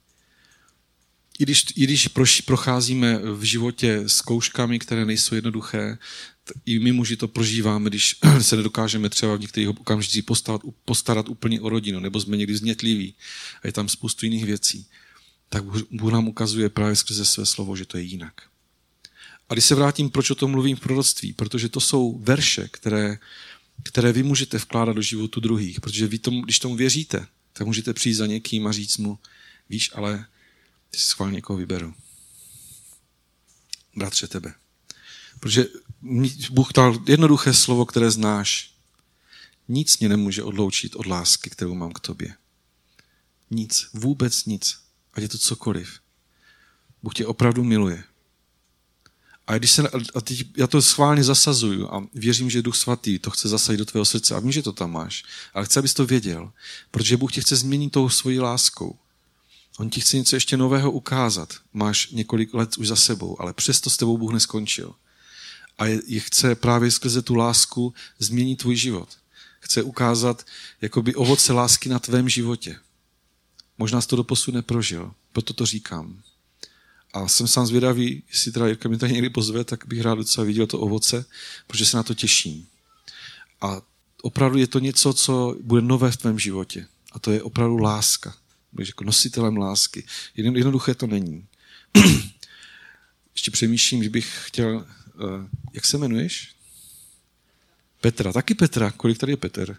I když procházíme v životě zkouškami, které nejsou jednoduché, i my muži to prožíváme, když se nedokážeme třeba v některých okamžicích postarat úplně o rodinu, nebo jsme někdy znětliví a je tam spoustu jiných věcí, tak Bůh nám ukazuje právě skrze své slovo, že to je jinak. A když se vrátím, proč o tom mluvím v proroctví, protože to jsou verše, které vy můžete vkládat do životu druhých, protože vy když tomu věříte, tak můžete přijít za někým a říct mu, víš, ale ty si schválně někoho vyberu. Bratře, tebe. Protože Bůh dal jednoduché slovo, které znáš. Nic mě nemůže odloučit od lásky, kterou mám k tobě. Nic, vůbec nic. Ať je to cokoliv. Bůh tě opravdu miluje. A teď já to schválně zasazuju a věřím, že Duch Svatý to chce zasadit do tvého srdce a vím, že to tam máš. Ale chci, abys to věděl, protože Bůh tě chce změnit tou svojí láskou. On ti chce něco ještě nového ukázat. Máš několik let už za sebou, ale přesto s tebou Bůh neskončil. A chce právě skrze tu lásku změnit tvůj život. Chce ukázat jakoby ovoce lásky na tvém životě. Možná jsi to doposud neprožil, proto to říkám. A jsem sám zvědavý, jestli teda Jirka mě tady někdy pozve, tak bych rád docela viděl to ovoce, protože se na to těším. A opravdu je to něco, co bude nové v tvém životě. A to je opravdu láska. Budeš jako nositelem lásky. Jednoduché to není. Ještě přemýšlím, že bych chtěl... jak se jmenuješ? Petra. Taky Petra. Kolik tady je Petr?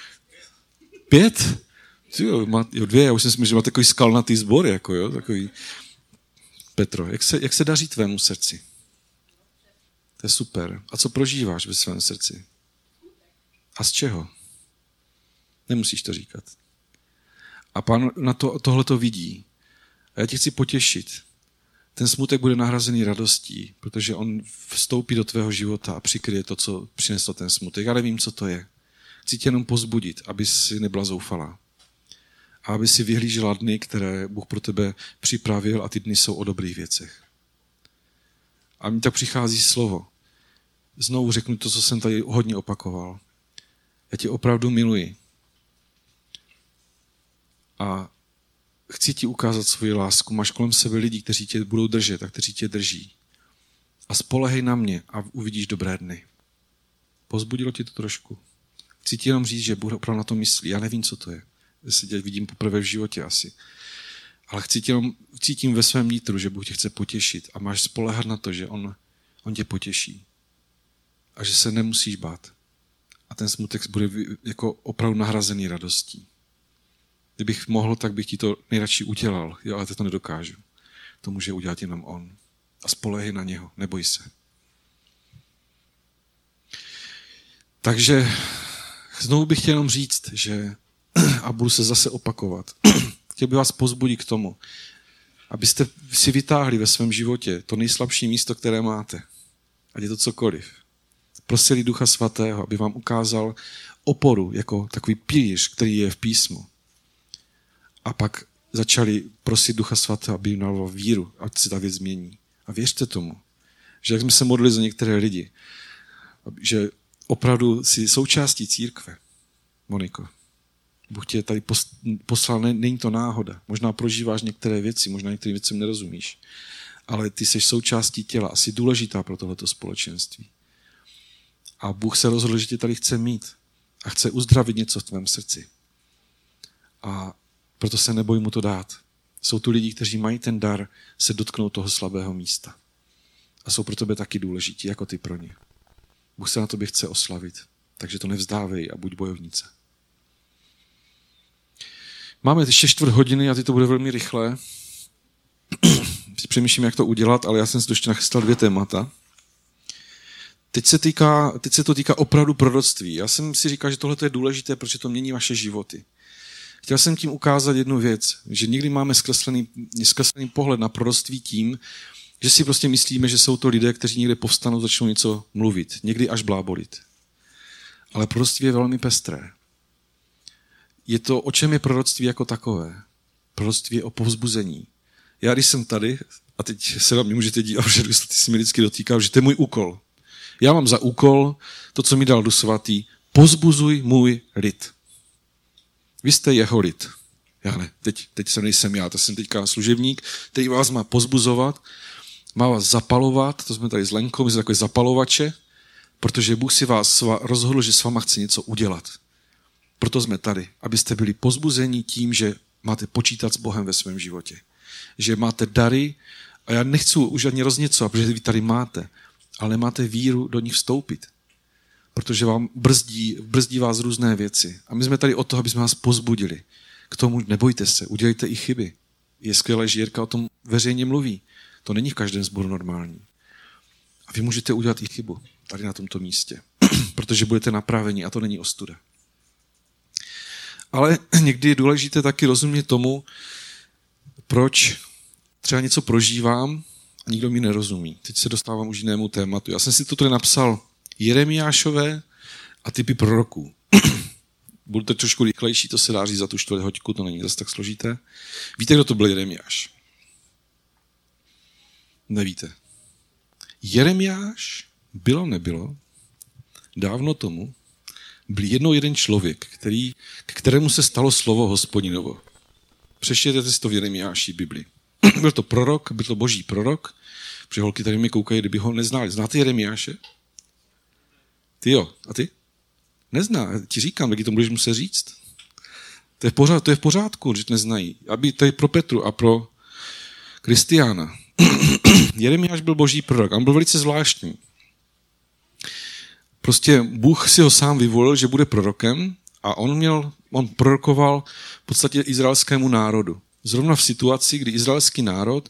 5? Jo, 2. Já už jsem si myslel, že má takový skalnatý sbor. Jako, jo, takový... Petro, jak se daří tvému srdci? To je super. A co prožíváš ve svém srdci? A z čeho? Nemusíš to říkat. A Pán na tohle to vidí. A já tě chci potěšit. Ten smutek bude nahrazený radostí, protože on vstoupí do tvého života a přikryje to, co přineslo ten smutek. Já nevím, co to je. Chci tě jenom pozbudit, aby si nebyla zoufalá. A aby si vyhlížela dny, které Bůh pro tebe připravil a ty dny jsou o dobrých věcech. A mi tak přichází slovo. Znovu řeknu to, co jsem tady hodně opakoval. Já tě opravdu miluji. A chci ti ukázat svoji lásku. Máš kolem sebe lidi, kteří tě budou držet a kteří tě drží. A spolehej na mě a uvidíš dobré dny. Pozbudilo tě to trošku. Chci ti jenom říct, že Bůh opravdu na to myslí. Já nevím, co to je. Jestli tě vidím poprvé v životě asi. Ale cítím ve svém nitru, že Bůh tě chce potěšit a máš spoléhat na to, že on tě potěší. A že se nemusíš bát. A ten smutek bude jako opravdu nahrazený radostí. Kdybych mohl, tak bych ti to nejradši udělal. Jo, ale to nedokážu. To může udělat jenom on. a spolehej na něho, neboj se. Takže znovu bych chtěl jenom říct, že, a budu se zase opakovat, chtěl bych vás povzbudit k tomu, abyste si vytáhli ve svém životě to nejslabší místo, které máte. Ať je to cokoliv. Prosili Ducha Svatého, aby vám ukázal oporu jako takový pilíř, který je v písmu. A pak začali prosit Ducha Svatého, aby jim dal víru, ať se ta věc změní. A věřte tomu, že jak jsme se modlili za některé lidi, že opravdu si součástí církve, Moniko, Bůh tě tady poslal, není to náhoda. Možná prožíváš některé věci, možná některým věcem nerozumíš, ale ty jsi součástí těla a jsi důležitá pro tohleto společenství. A Bůh se rozhodl, že tě tady chce mít a chce uzdravit něco v tvém srdci. A proto se neboj mu to dát. Jsou tu lidi, kteří mají ten dar se dotknout toho slabého místa. A jsou pro tebe taky důležití, jako ty pro ně. Bůh se na tobě chce oslavit, takže to nevzdávej a buď bojovnice. Máme ještě 4 hodiny a ty to bude velmi rychlé. Přemýšlím, jak to udělat, ale já jsem si to ještě nachystal 2 témata. Teď se to týká opravdu proroctví. Já jsem si říkal, že tohle je důležité, protože to mění vaše životy. Chtěl jsem tím ukázat jednu věc, že někdy máme zkreslený pohled na proroctví tím, že si prostě myslíme, že jsou to lidé, kteří někde povstanou, začnou něco mluvit, někdy až blábolit. Ale proroctví je velmi pestré. Je to, o čem je proroctví jako takové. Proroctví je o povzbuzení. Já když jsem tady, a teď se na mě můžete dívat, že ty si mi vždycky dotýkal, že to je můj úkol. Já mám za úkol to, co mi dal Duch Svatý, povzbuzuj můj lid. Vy jste jeho lid. Já ne, teď se nejsem já, to jsem teďka služebník, který vás má povzbuzovat, má vás zapalovat, to jsme tady s Lenkou, my jsme takové zapalovače, protože Bůh si vás rozhodl, že s váma chce něco udělat. Proto jsme tady, abyste byli povzbuzeni tím, že máte počítat s Bohem ve svém životě. Že máte dary, a já nechci už ani rozněcovat, protože vy tady máte, ale nemáte víru do nich vstoupit. Protože vám brzdí vás různé věci. A my jsme tady od toho, aby jsme vás povzbudili. K tomu nebojte se, udělejte i chyby. Je skvělé, že Jirka o tom veřejně mluví. To není v každém sboru normální. A vy můžete udělat i chybu tady na tomto místě. Protože budete napraveni a to není ostuda. Ale někdy je důležité taky rozumět tomu, proč třeba něco prožívám a nikdo mi nerozumí. Teď se dostávám už jinému tématu. Já jsem si to tady napsal Jeremiášové a typy proroků. Budu to trošku rychlejší, to se dá říct za tu 4 hoďku, to není zase tak složité. Víte, kdo to byl Jeremiáš? Nevíte. Jeremiáš, bylo nebylo, dávno tomu, byl jednou jeden člověk, k kterému se stalo slovo Hospodinovo. Přečtěte si to v Jeremiáši Bibli. Byl to prorok, byl to boží prorok, protože holky tady mi koukají, kdyby ho neznali. Znáte Jeremiáše? Ty jo, a ty? Nezná, ti říkám, taky to budeš muset říct. To je v pořádku, že to neznají. Aby tady pro Petru a pro Kristiána. Jeremiáš byl boží prorok, on byl velice zvláštní. Prostě Bůh si ho sám vyvolil, že bude prorokem a on prorokoval v podstatě izraelskému národu. Zrovna v situaci, kdy izraelský národ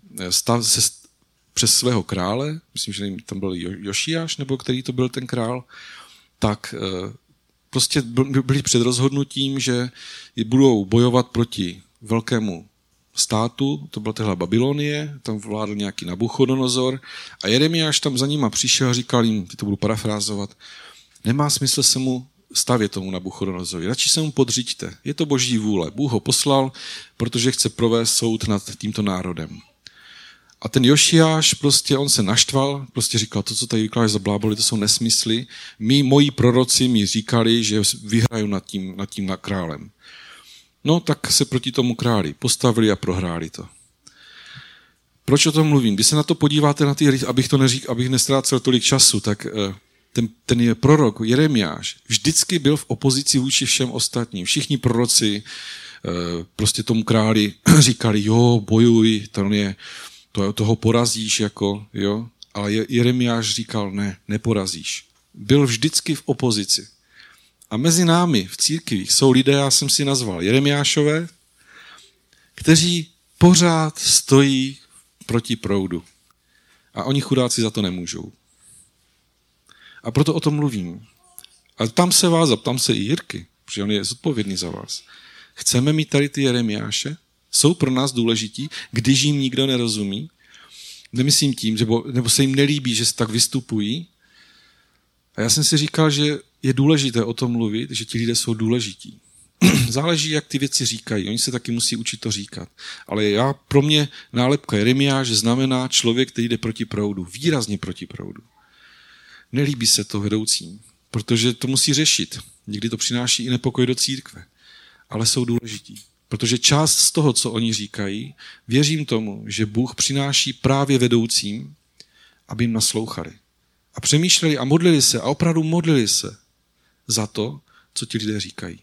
přes svého krále, myslím, že tam byl Jošiáš, nebo který to byl ten král, tak prostě byli před rozhodnutím, že budou bojovat proti velkému státu, to byla tehla Babylonie, tam vládl nějaký Nabuchodonozor a Jeremiáš tam za nima přišel a říkal jim, teď to budu parafrázovat, nemá smysl se mu stavět tomu Nabuchodonozorovi, radši se mu podřiďte, je to boží vůle, Bůh ho poslal, protože chce provést soud nad tímto národem. A ten Jošiáš prostě, on se naštval, prostě říkal, to, co tady vykládáš za bláboli, to jsou nesmysly. Moji proroci mi říkali, že vyhraju nad tím králem. No, tak se proti tomu králi postavili a prohráli to. Proč o tom mluvím? Když se na to podíváte na ty, abych nestrácel tolik času, tak ten je prorok Jeremiáš vždycky byl v opozici vůči všem ostatním. Všichni proroci prostě tomu králi říkali, jo, bojuj, toho porazíš, jo. Ale Jeremiáš říkal, ne, neporazíš. Byl vždycky v opozici. A mezi námi v církvích jsou lidé, já jsem si nazval Jeremiášové, kteří pořád stojí proti proudu. A oni chudáci za to nemůžou. A proto o tom mluvím. A tam se vás, a tam se i Jirky, protože on je zodpovědný za vás. Chceme mít tady ty Jeremiáše? Jsou pro nás důležití, když jim nikdo nerozumí? Nemyslím tím, nebo se jim nelíbí, že se tak vystupují. A já jsem si říkal, že je důležité o tom mluvit, že ti lidé jsou důležití. Záleží, jak ty věci říkají. Oni se taky musí učit to říkat. Ale pro mě nálepka Jeremiáš znamená člověk, který jde proti proudu. Výrazně proti proudu. Nelíbí se to vedoucím, protože to musí řešit. Někdy to přináší i nepokoj do církve. Ale jsou důležití. Protože část z toho, co oni říkají, věřím tomu, že Bůh přináší právě vedoucím, aby jim naslouchali. A přemýšleli a modlili se a opravdu modlili se za to, co ti lidé říkají.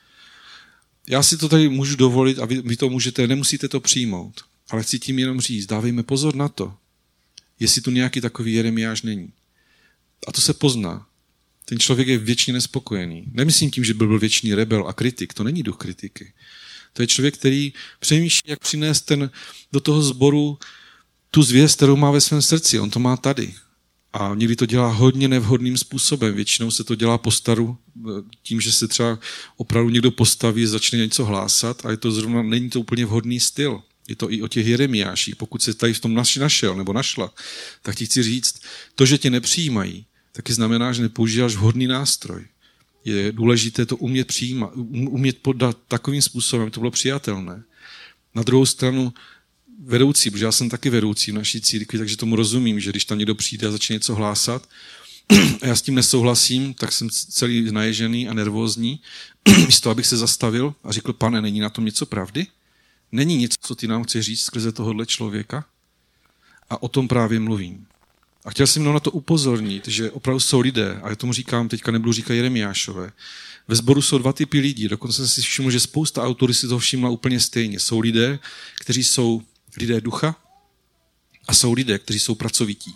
Já si to tady můžu dovolit a vy to můžete, nemusíte to přijmout. Ale chci tím jenom říct, dávejme pozor na to, jestli tu nějaký takový Jeremiáš není. A to se pozná. Ten člověk je věčně nespokojený. Nemyslím tím, že byl věčný rebel a kritik. To není duch kritiky. To je člověk, který přemýšlí, jak přinést do toho sboru tu zvěst, kterou má ve svém srdci. On to má tady. A někdy to dělá hodně nevhodným způsobem. Většinou se to dělá po staru, tím, že se třeba opravdu někdo postaví, začne něco hlásat a je to zrovna, není to úplně vhodný styl. Je to i o těch Jeremiáších. Pokud se tady v tom našel nebo našla, tak ti chci říct, to, že tě nepřijímají, taky znamená, že nepoužíváš vhodný nástroj. Je důležité to umět přijímat, umět podat takovým způsobem, aby to bylo přijatelné. Na druhou stranu vedoucí, protože já jsem taky vedoucí v naší církvi, takže tomu rozumím, že když tam někdo přijde a začne něco hlásat a já s tím nesouhlasím, tak jsem celý naježený a nervózní. Místo, abych se zastavil a řekl, pane, není na tom něco pravdy? Není něco, co ty nám chceš říct skrze tohohle člověka? A o tom právě mluvím. A chtěl jsem jenom na to upozornit, že opravdu jsou lidé, a já tomu říkám, teďka nebudu říkat Jeremiášové, ve sboru jsou dva typy lidí, dokonce jsem si všiml, že spousta autorů si to všimla úplně stejně. Jsou lidé, kteří jsou lidé ducha a jsou lidé, kteří jsou pracovití.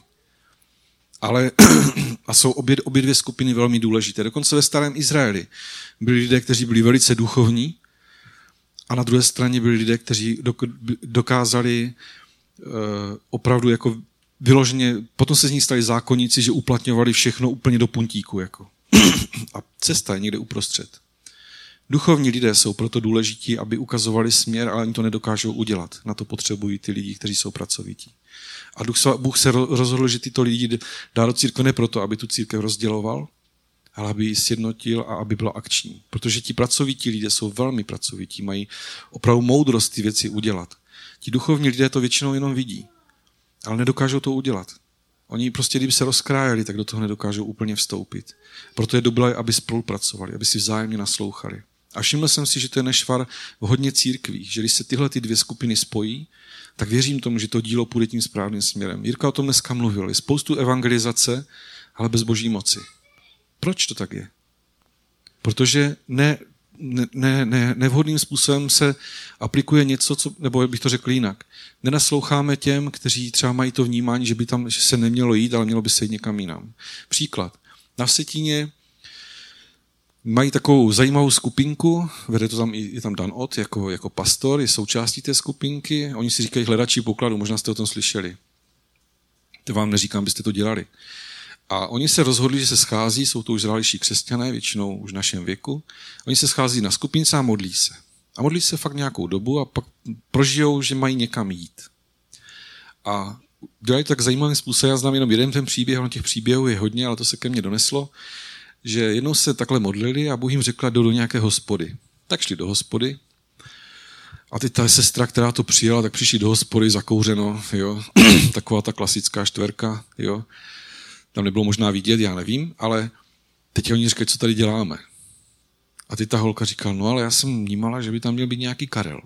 A jsou obě dvě skupiny velmi důležité. Dokonce ve starém Izraeli byli lidé, kteří byli velice duchovní a na druhé straně byli lidé, kteří dokázali opravdu jako vyloženě, potom se z nich stali zákonníci, že uplatňovali všechno úplně do puntíku. Jako. A cesta je někde uprostřed. Duchovní lidé jsou proto důležití, aby ukazovali směr, ale oni to nedokážou udělat. Na to potřebují ty lidi, kteří jsou pracovití. A Bůh se rozhodl, že tyto lidi dá do církve ne proto, aby tu církev rozděloval, ale aby ji sjednotil a aby byla akční. Protože ti pracovití lidé jsou velmi pracovití, mají opravdu moudrost ty věci udělat. Ti duchovní lidé to většinou jenom vidí, ale nedokážou to udělat. Oni prostě, kdyby se rozkrájeli, tak do toho nedokážou úplně vstoupit. Proto je dobré, aby spolupracovali, aby si vzájemně naslouchali. A všiml jsem si, že to je nešvar v hodně církvích, že když se tyhle ty dvě skupiny spojí, tak věřím tomu, že to dílo půjde tím správným směrem. Jirka o tom dneska mluvil. Je spoustu evangelizace, ale bez boží moci. Proč to tak je? Protože nevhodným způsobem se aplikuje něco, nebo bych to řekl jinak. Nenasloucháme těm, kteří třeba mají to vnímání, že se nemělo jít, ale mělo by se jít někam jinam. Příklad. Na Vsetíně mají takovou zajímavou skupinku, vede to tam, je tam Dan Ott jako pastor, je součástí té skupinky, oni si říkají hledači pokladu, možná jste o tom slyšeli. To vám neříkám, byste to dělali. A oni se rozhodli, že se schází, jsou to už zralější křesťané, většinou už v našem věku. Oni se schází na skupince a modlí se. A modlí se fakt nějakou dobu a pak prožijou, že mají někam jít. A dělají to tak zajímavým způsobem, já znám jenom jeden ten příběh, ono těch příběhů je hodně, ale to se ke mně doneslo, že jednou se takhle modlili a Bůh jim řekl, jdou do nějaké hospody. Tak šli do hospody a teď ta sestra, která to přijala, tak přišli do hospody zakouřeno, jo, taková ta klasická štverka, jo. Tam nebylo možná vidět, já nevím, ale teď oni říkají, co tady děláme. A teď ta holka říkala, no ale já jsem vnímala, že by tam měl být nějaký Karel.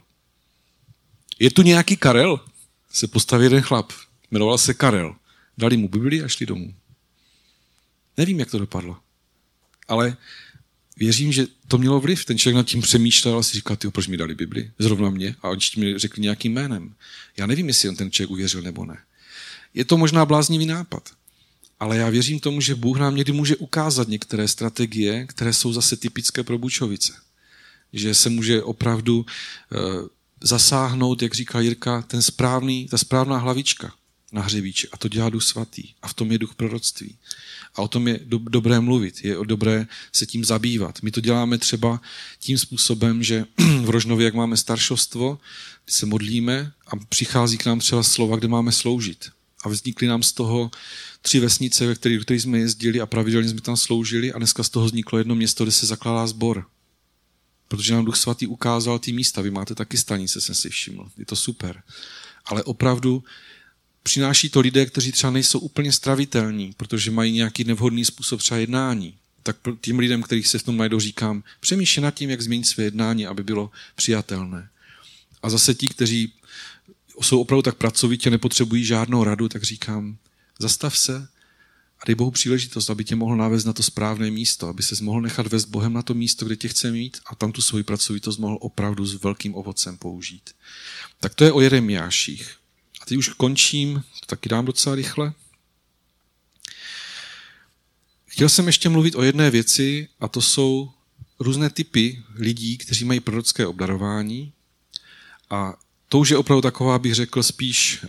Je tu nějaký Karel? Se postavil jeden chlap, jmenoval se Karel. Dali mu Bibli a šli domů. Nevím, jak to dopadlo. Ale věřím, že to mělo vliv. Ten člověk nad tím přemýšlel a si říkal, proč mi dali Bibli? Zrovna mě. A oni mi řekli nějakým jménem. Já nevím, jestli on ten člověk uvěřil nebo ne. Je to možná bláznivý nápad. Ale já věřím tomu, že Bůh nám někdy může ukázat některé strategie, které jsou zase typické pro Bučovice. Že se může opravdu zasáhnout, jak říká Jirka, ta správná hlavička. na hřebíče. A to dělá Duch Svatý. A v tom je duch proroctví. A o tom je dobré mluvit, je dobré se tím zabývat. My to děláme třeba tím způsobem, že v Rožnově, jak máme staršovstvo, se modlíme a přichází k nám třeba slova, kde máme sloužit. A vznikly nám z toho 3 vesnice, ve kterých jsme jezdili a pravidelně jsme tam sloužili a dneska z toho vzniklo jedno město, kde se zakládá sbor. Protože nám Duch Svatý ukázal ty místa. Vy máte taky stanice, jsem si všiml. Je to super. Ale opravdu přináší to lidé, kteří třeba nejsou úplně stravitelní, protože mají nějaký nevhodný způsob třeba jednání. Tak těm lidem, kterých se v tom najdou, říkám, přemýšlej nad tím, jak změnit své jednání, aby bylo přijatelné. A zase ti, kteří jsou opravdu tak pracovitě, nepotřebují žádnou radu, tak říkám, zastav se a dej Bohu příležitost, aby tě mohl navést na to správné místo, aby ses mohl nechat vést Bohem na to místo, kde tě chce mít a tam tu svoji pracovitost mohl opravdu s velkým ovocem použít. Tak to je o Jeremiáších. A teď už končím, to taky dám docela rychle. Chtěl jsem ještě mluvit o jedné věci a to jsou různé typy lidí, kteří mají prorocké obdarování a to už je opravdu taková, bych řekl, spíš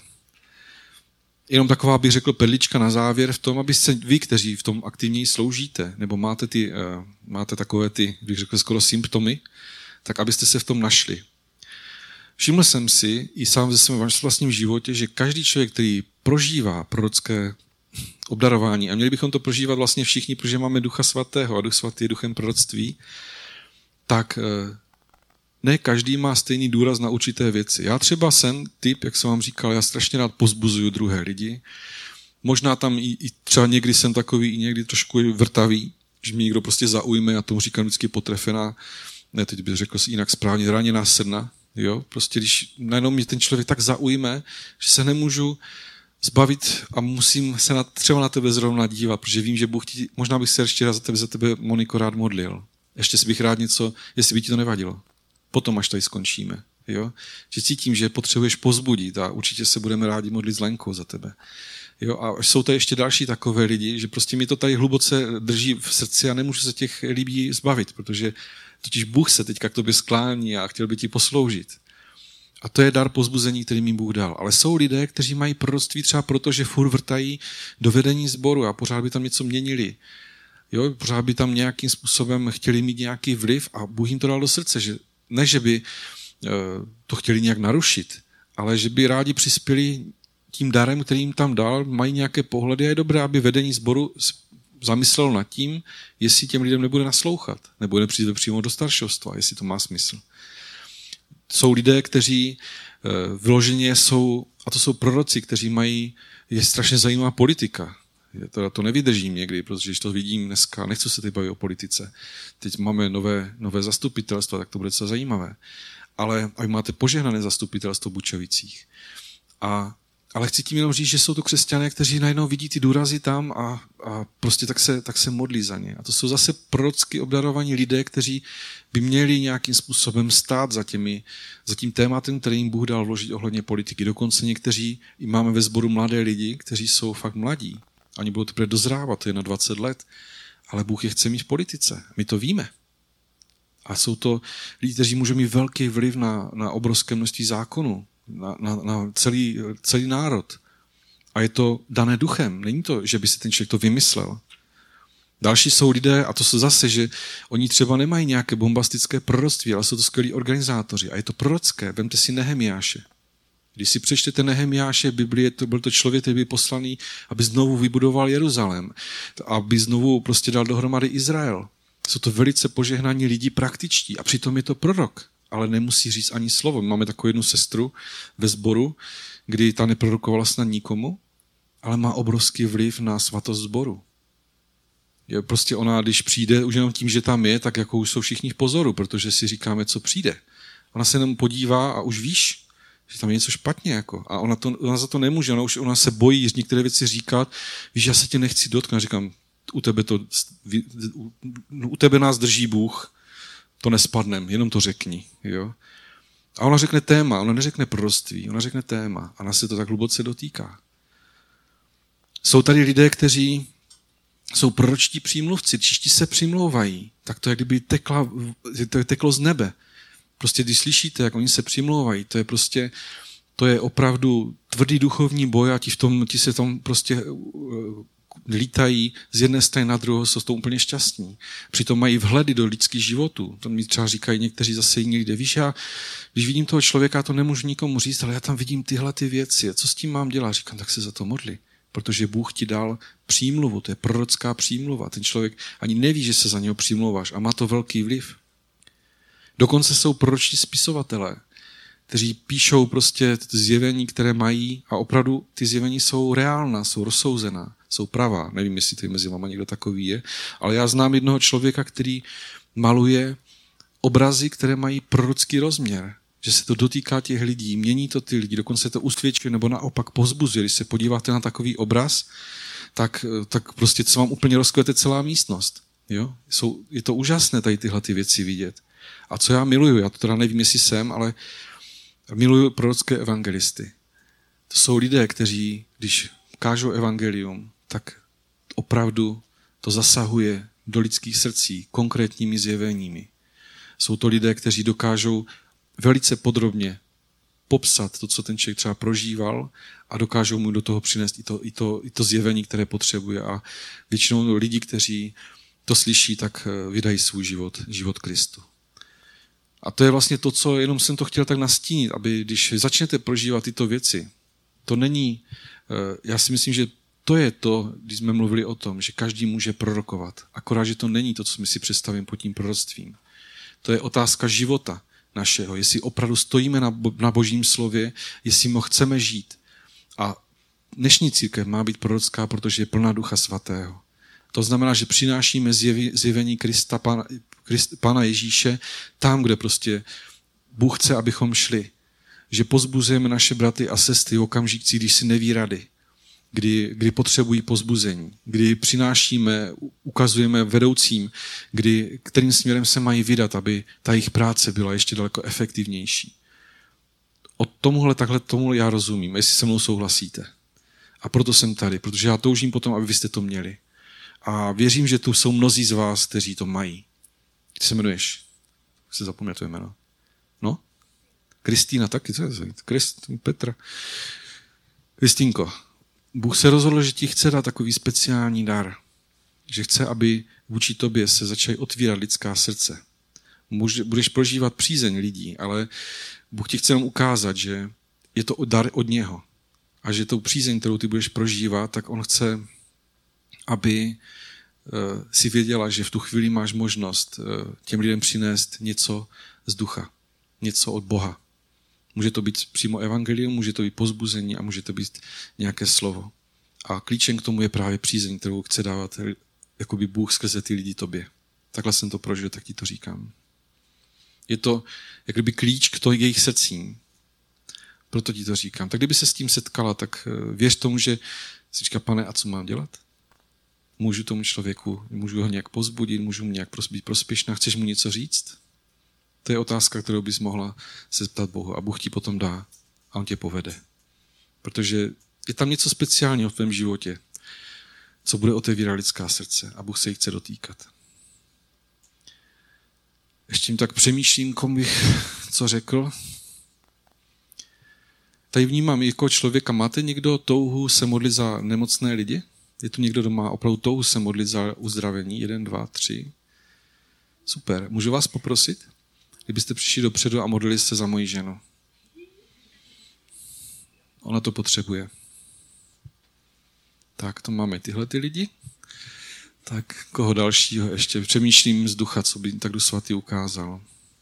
jenom taková, bych řekl, perlička na závěr v tom, abyste vy, kteří v tom aktivněji sloužíte, nebo máte takové ty, bych řekl, skoro symptomy, tak abyste se v tom našli. Všiml jsem si i sám ze svém vlastním životě, že každý člověk, který prožívá prorocké obdarování, a měli bychom to prožívat vlastně všichni, protože máme Ducha Svatého a Duch Svatý je duchem proroctví, tak ne každý má stejný důraz na určité věci. Já třeba jsem typ, jak jsem vám říkal, já strašně rád pozbuzuju druhé lidi. Možná tam i třeba někdy jsem takový, i někdy trošku vrtavý, že mě někdo prostě zaujme, a tomu říkám vždycky potrefená, ne, teď bych řekl jinak správně, raněná srna. Jo? Prostě když najednou mě ten člověk tak zaujme, že se nemůžu zbavit a musím se třeba na tebe zrovna dívat, protože vím, že Bůh možná bych se ještě raz za tebe, Moniko, rád modlil. Ještě si bych rád něco, jestli by ti to nevadilo. Potom, až tady skončíme. Jo? Že cítím, že potřebuješ pozbudit a určitě se budeme rádi modlit s Lenkou za tebe. Jo? A jsou tady ještě další takové lidi, že prostě mi to tady hluboce drží v srdci a nemůžu se těch lidí zbavit, protože totiž Bůh se teďka k tobě sklání a chtěl by ti posloužit. A to je dar pozbuzení, který mi Bůh dal. Ale jsou lidé, kteří mají proroctví třeba proto, že furt vrtají do vedení sboru a pořád by tam něco měnili. Jo? Pořád by tam nějakým způsobem chtěli mít nějaký vliv a Bůh jim to dal do srdce, že ne, že by to chtěli nějak narušit, ale že by rádi přispěli tím darem, který jim tam dal, mají nějaké pohledy a je dobré, aby vedení sboru zamyslelo nad tím, jestli těm lidem nebude naslouchat, nebo nepřijde přímo do staršovstva, jestli to má smysl. Jsou lidé, kteří vyloženě jsou, a to jsou proroci, kteří mají, je strašně zajímavá politika. To nevydržím někdy, protože když to vidím dneska, nechci se teď bavit o politice. Teď máme nové zastupitelstva, tak to bude docela zajímavé. Ale vy máte požehnané zastupitelstvo v Bučovicích. Ale chci tím jenom říct, že jsou to křesťané, kteří najednou vidí ty důrazy tam a prostě tak se modlí za ně. A to jsou zase prorocky obdarovaní lidé, kteří by měli nějakým způsobem stát za tím tématem, který jim Bůh dal vložit ohledně politiky. Dokonce někteří, i máme ve sboru mladé lidi, kteří jsou fakt mladí. Oni budou teprve dozrávat, to je na 20 let, ale Bůh je chce mít v politice. My to víme. A jsou to lidi, kteří můžou mít velký vliv na obrovské množství zákonů, na celý národ. A je to dané duchem. Není to, že by si ten člověk to vymyslel. Další jsou lidé, a to jsou zase, že oni třeba nemají nějaké bombastické proroctví, ale jsou to skvělí organizátoři. A je to prorocké. Vemte si Nehemiáše. Když si přečtete Nehemiáše v Biblii, to byl to člověk, který byl poslaný, aby znovu vybudoval Jeruzalém, aby znovu prostě dal dohromady Izrael. Jsou to velice požehnaní lidi praktičtí a přitom je to prorok, ale nemusí říct ani slovo. Máme takovou jednu sestru ve sboru, kdy ta neprorokovala snad nikomu, ale má obrovský vliv na svatost sboru. Je prostě ona, když přijde, už jenom tím, že tam je, tak jako už jsou všichni v pozoru, protože si říkáme, co přijde. Ona se jenom podívá a už víš, že tam je něco špatně. Jako. A ona za to nemůže, ona se bojí některé věci říkat, víš, já se tě nechci dotknout. Říkám, u tebe nás drží Bůh, to nespadnem, jenom to řekni. Jo? A ona řekne téma, ona neřekne proroctví, ona řekne téma a nás se to tak hluboce dotýká. Jsou tady lidé, kteří jsou proročtí přímluvci, čistí se přimlouvají, tak to je, jak kdyby teklo z nebe. Prostě když slyšíte, jak oni se přimlouvají, to je opravdu tvrdý duchovní boj a ti se tam prostě lítají z jedné strany na druhou, jsou to úplně šťastní. Přitom mají vhledy do lidských životů. To mi třeba říkají někteří zase jiní lidé. Víš, já, když vidím toho člověka, já to nemůžu nikomu říct, ale já tam vidím tyhle ty věci. Co s tím mám dělat? Říkám, tak se za to modli. Protože Bůh ti dal přímluvu, to je prorocká přímluva. Ten člověk ani neví, že se za něho přímluváš a má to velký vliv. Dokonce jsou proročtí spisovatelé, kteří píšou prostě zjevení, které mají a opravdu ty zjevení jsou reálná, jsou rozsouzená, jsou pravá. Nevím, jestli tady mezi váma někdo takový je, ale já znám jednoho člověka, který maluje obrazy, které mají prorocký rozměr. Že se to dotýká těch lidí, mění to ty lidi, dokonce to usvědčuje nebo naopak povzbuzuje. Když se podíváte na takový obraz, tak prostě se vám úplně rozkvete celá místnost. Jo? Je to úžasné tady tyhle ty věci vidět. A co já miluju, já to teda nevím, jestli jsem, ale miluju prorocké evangelisty. To jsou lidé, kteří, když kážou evangelium, tak opravdu to zasahuje do lidských srdcí konkrétními zjeveními. Jsou to lidé, kteří dokážou velice podrobně popsat to, co ten člověk třeba prožíval a dokážou mu do toho přinést i to zjevení, které potřebuje. A většinou lidi, kteří to slyší, tak vydají svůj život Kristu. A to je vlastně to, co jenom jsem to chtěl tak nastínit, aby když začnete prožívat tyto věci, to není, já si myslím, že to je to, když jsme mluvili o tom, že každý může prorokovat. Akorát, že to není to, co my si představím pod tím proroctvím. To je otázka života našeho, jestli opravdu stojíme na Božím slově, jestli ho chceme žít. A dnešní církev má být prorocká, protože je plná Ducha Svatého. To znamená, že přinášíme zjevení Krista, Pána Ježíše, tam, kde prostě Bůh chce, abychom šli. Že pozbuzujeme naše bratry a sestry v okamžicích, když si neví rady, kdy potřebují pozbuzení, kdy přinášíme, ukazujeme vedoucím, kterým směrem se mají vydat, aby ta jejich práce byla ještě daleko efektivnější. Od tomu já rozumím, jestli se mnou souhlasíte. A proto jsem tady, protože já toužím potom, aby vy jste to měli. A věřím, že tu jsou mnozí z vás, kteří to mají. Ty se jmenuješ? Se zapomněl to jméno. No? Kristýna taky, co je to? Petra. Kristýnko, Bůh se rozhodl, že ti chce dát takový speciální dar. Že chce, aby vůči tobě se začaly otvírat lidská srdce. Budeš prožívat přízeň lidí, ale Bůh ti chce jenom ukázat, že je to dar od něho. A že tou přízeň, kterou ty budeš prožívat, tak on chce, aby si věděla, že v tu chvíli máš možnost těm lidem přinést něco z ducha, něco od Boha. Může to být přímo evangelium, může to být pozbuzení a může to být nějaké slovo. A klíčem k tomu je právě přízeň, kterou chce dávat jakoby Bůh skrze ty lidi tobě. Takhle jsem to prožil, tak ti to říkám. Je to jak kdyby klíč k jejich srdcím. Proto ti to říkám. Tak kdyby se s tím setkala, tak věř tomu, že si říká, Pane, a co mám dělat? Můžu tomu člověku, můžu ho nějak pozbudit, můžu mu nějak být prospěšná, chceš mu něco říct? To je otázka, kterou bys mohla se zeptat Bohu a Bůh ti potom dá a on tě povede. Protože je tam něco speciálního v tvém životě, co bude otevírat lidská srdce a Bůh se jich chce dotýkat. Ještě jim tak přemýšlím, komu bych co řekl. Tady vnímám jako člověka. Máte někdo touhu se modlit za nemocné lidi? Je tu někdo, kdo má opravdu touhu se modlit za uzdravení? 1, 2, 3. Super. Můžu vás poprosit? Kdybyste přišli dopředu a modlili se za moji ženu. Ona to potřebuje. Tak, to máme tyhle ty lidi. Tak, koho dalšího ještě? Přemýšlím z ducha, co by tak Duch Svatý ukázal.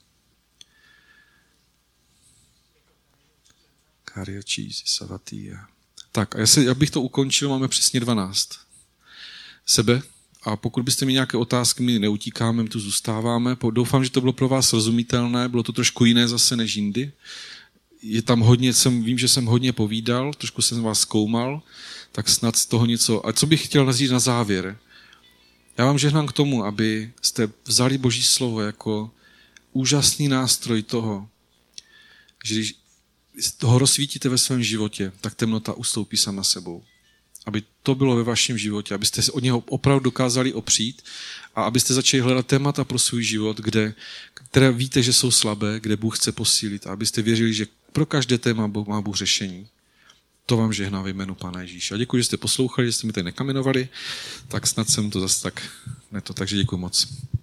Tak, a já bych to ukončil, máme přesně 12. Sebe. A pokud byste mi nějaké otázky, my neutíkáme, my tu zůstáváme. Doufám, že to bylo pro vás srozumitelné, bylo to trošku jiné zase než jindy. Je tam hodně, vím, že jsem hodně povídal, trošku jsem vás zkoumal, tak snad z toho něco. A co bych chtěl říct na závěr? Já vám žehnám k tomu, abyste vzali Boží slovo jako úžasný nástroj toho, že když toho rozsvítíte ve svém životě, tak temnota ustoupí sama sebou. Aby to bylo ve vašem životě, abyste se od něho opravdu dokázali opřít a abyste začali hledat témata pro svůj život, které víte, že jsou slabé, kde Bůh chce posílit a abyste věřili, že pro každé téma má Bůh řešení. To vám žehnám ve jménu Pána Ježíše. A děkuji, že jste poslouchali, že jste mi tady nekamenovali, tak snad jsem to zase tak neto, takže děkuji moc.